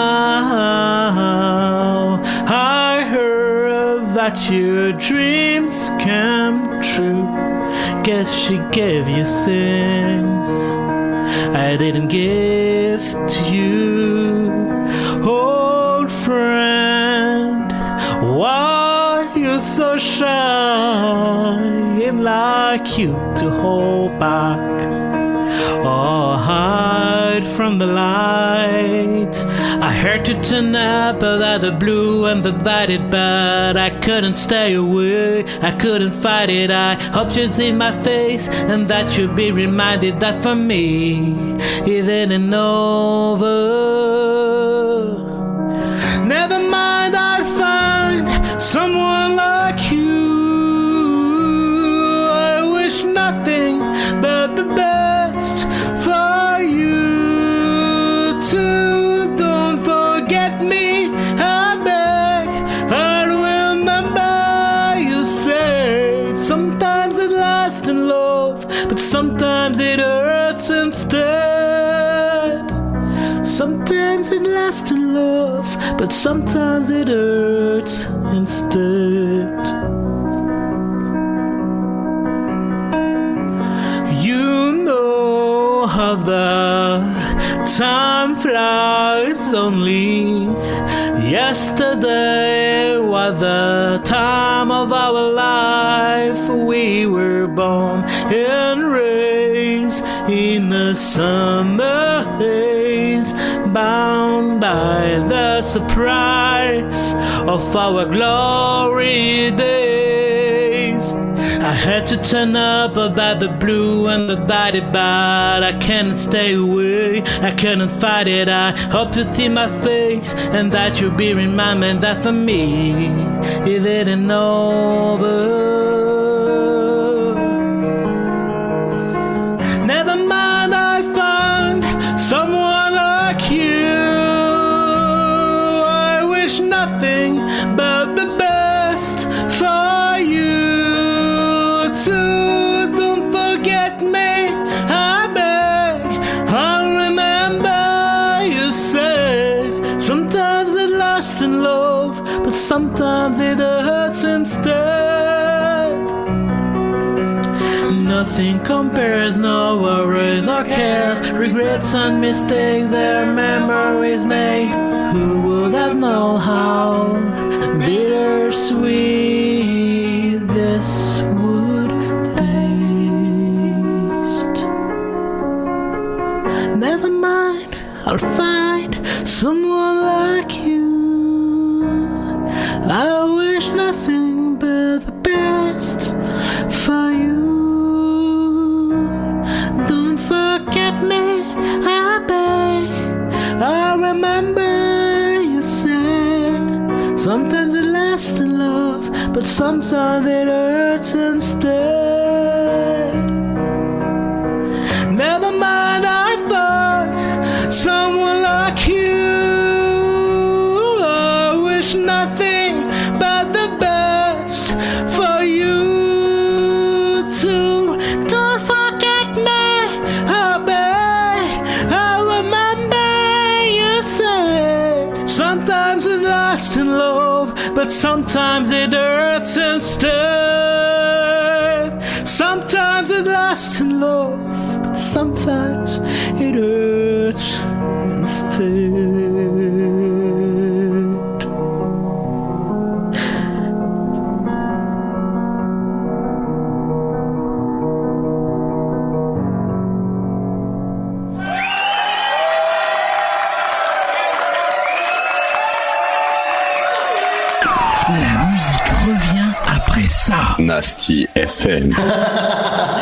now. I heard that your dreams come true. Guess she gave you things I didn't give to you. Old friend, why you so shy? Ain't like you to hold back or hide from the light. I heard you turn up out the blue and that it bad. I couldn't stay away, I couldn't fight it. I hope you see my face and that you'll be reminded that for me it ain't over. Never mind, I'll find someone like you. I wish nothing but the best for you too. Don't forget me, I beg. I remember you said sometimes it lasts in love, but sometimes it hurts instead. Sometimes it lasts in love, but sometimes it hurts instead. You know how the time flies. Only yesterday was the time of our life. We were born and raised in a summer haze, bound by the surprise of our glory days. I had to turn up about the blue and the lighted bad. I can't stay away, I couldn't fight it. I hope you see my face and that you'll be reminded that for me it ain't over. Never mind, I found someone like you. I wish nothing but the best for you too. Don't forget me, I beg. I remember you said sometimes it lasts in love, but sometimes it hurts instead. Nothing compares, no worries or cares, regrets and mistakes, their memories made. Who would have known how bittersweet this would taste? Never mind, I'll find someone like you. I wish nothing but the best for you. Don't forget me, I beg. I remember you said sometimes it lasts in love, but sometimes it hurts instead. Never mind, I thought someone like you. I wish nothing but the best for you too. Don't forget me, I beg. I remember you said sometimes it lasts in love, but sometimes it hurts instead. Sometimes it lasts in love, but sometimes it hurts instead. La musique revient après ça. Nasty FM.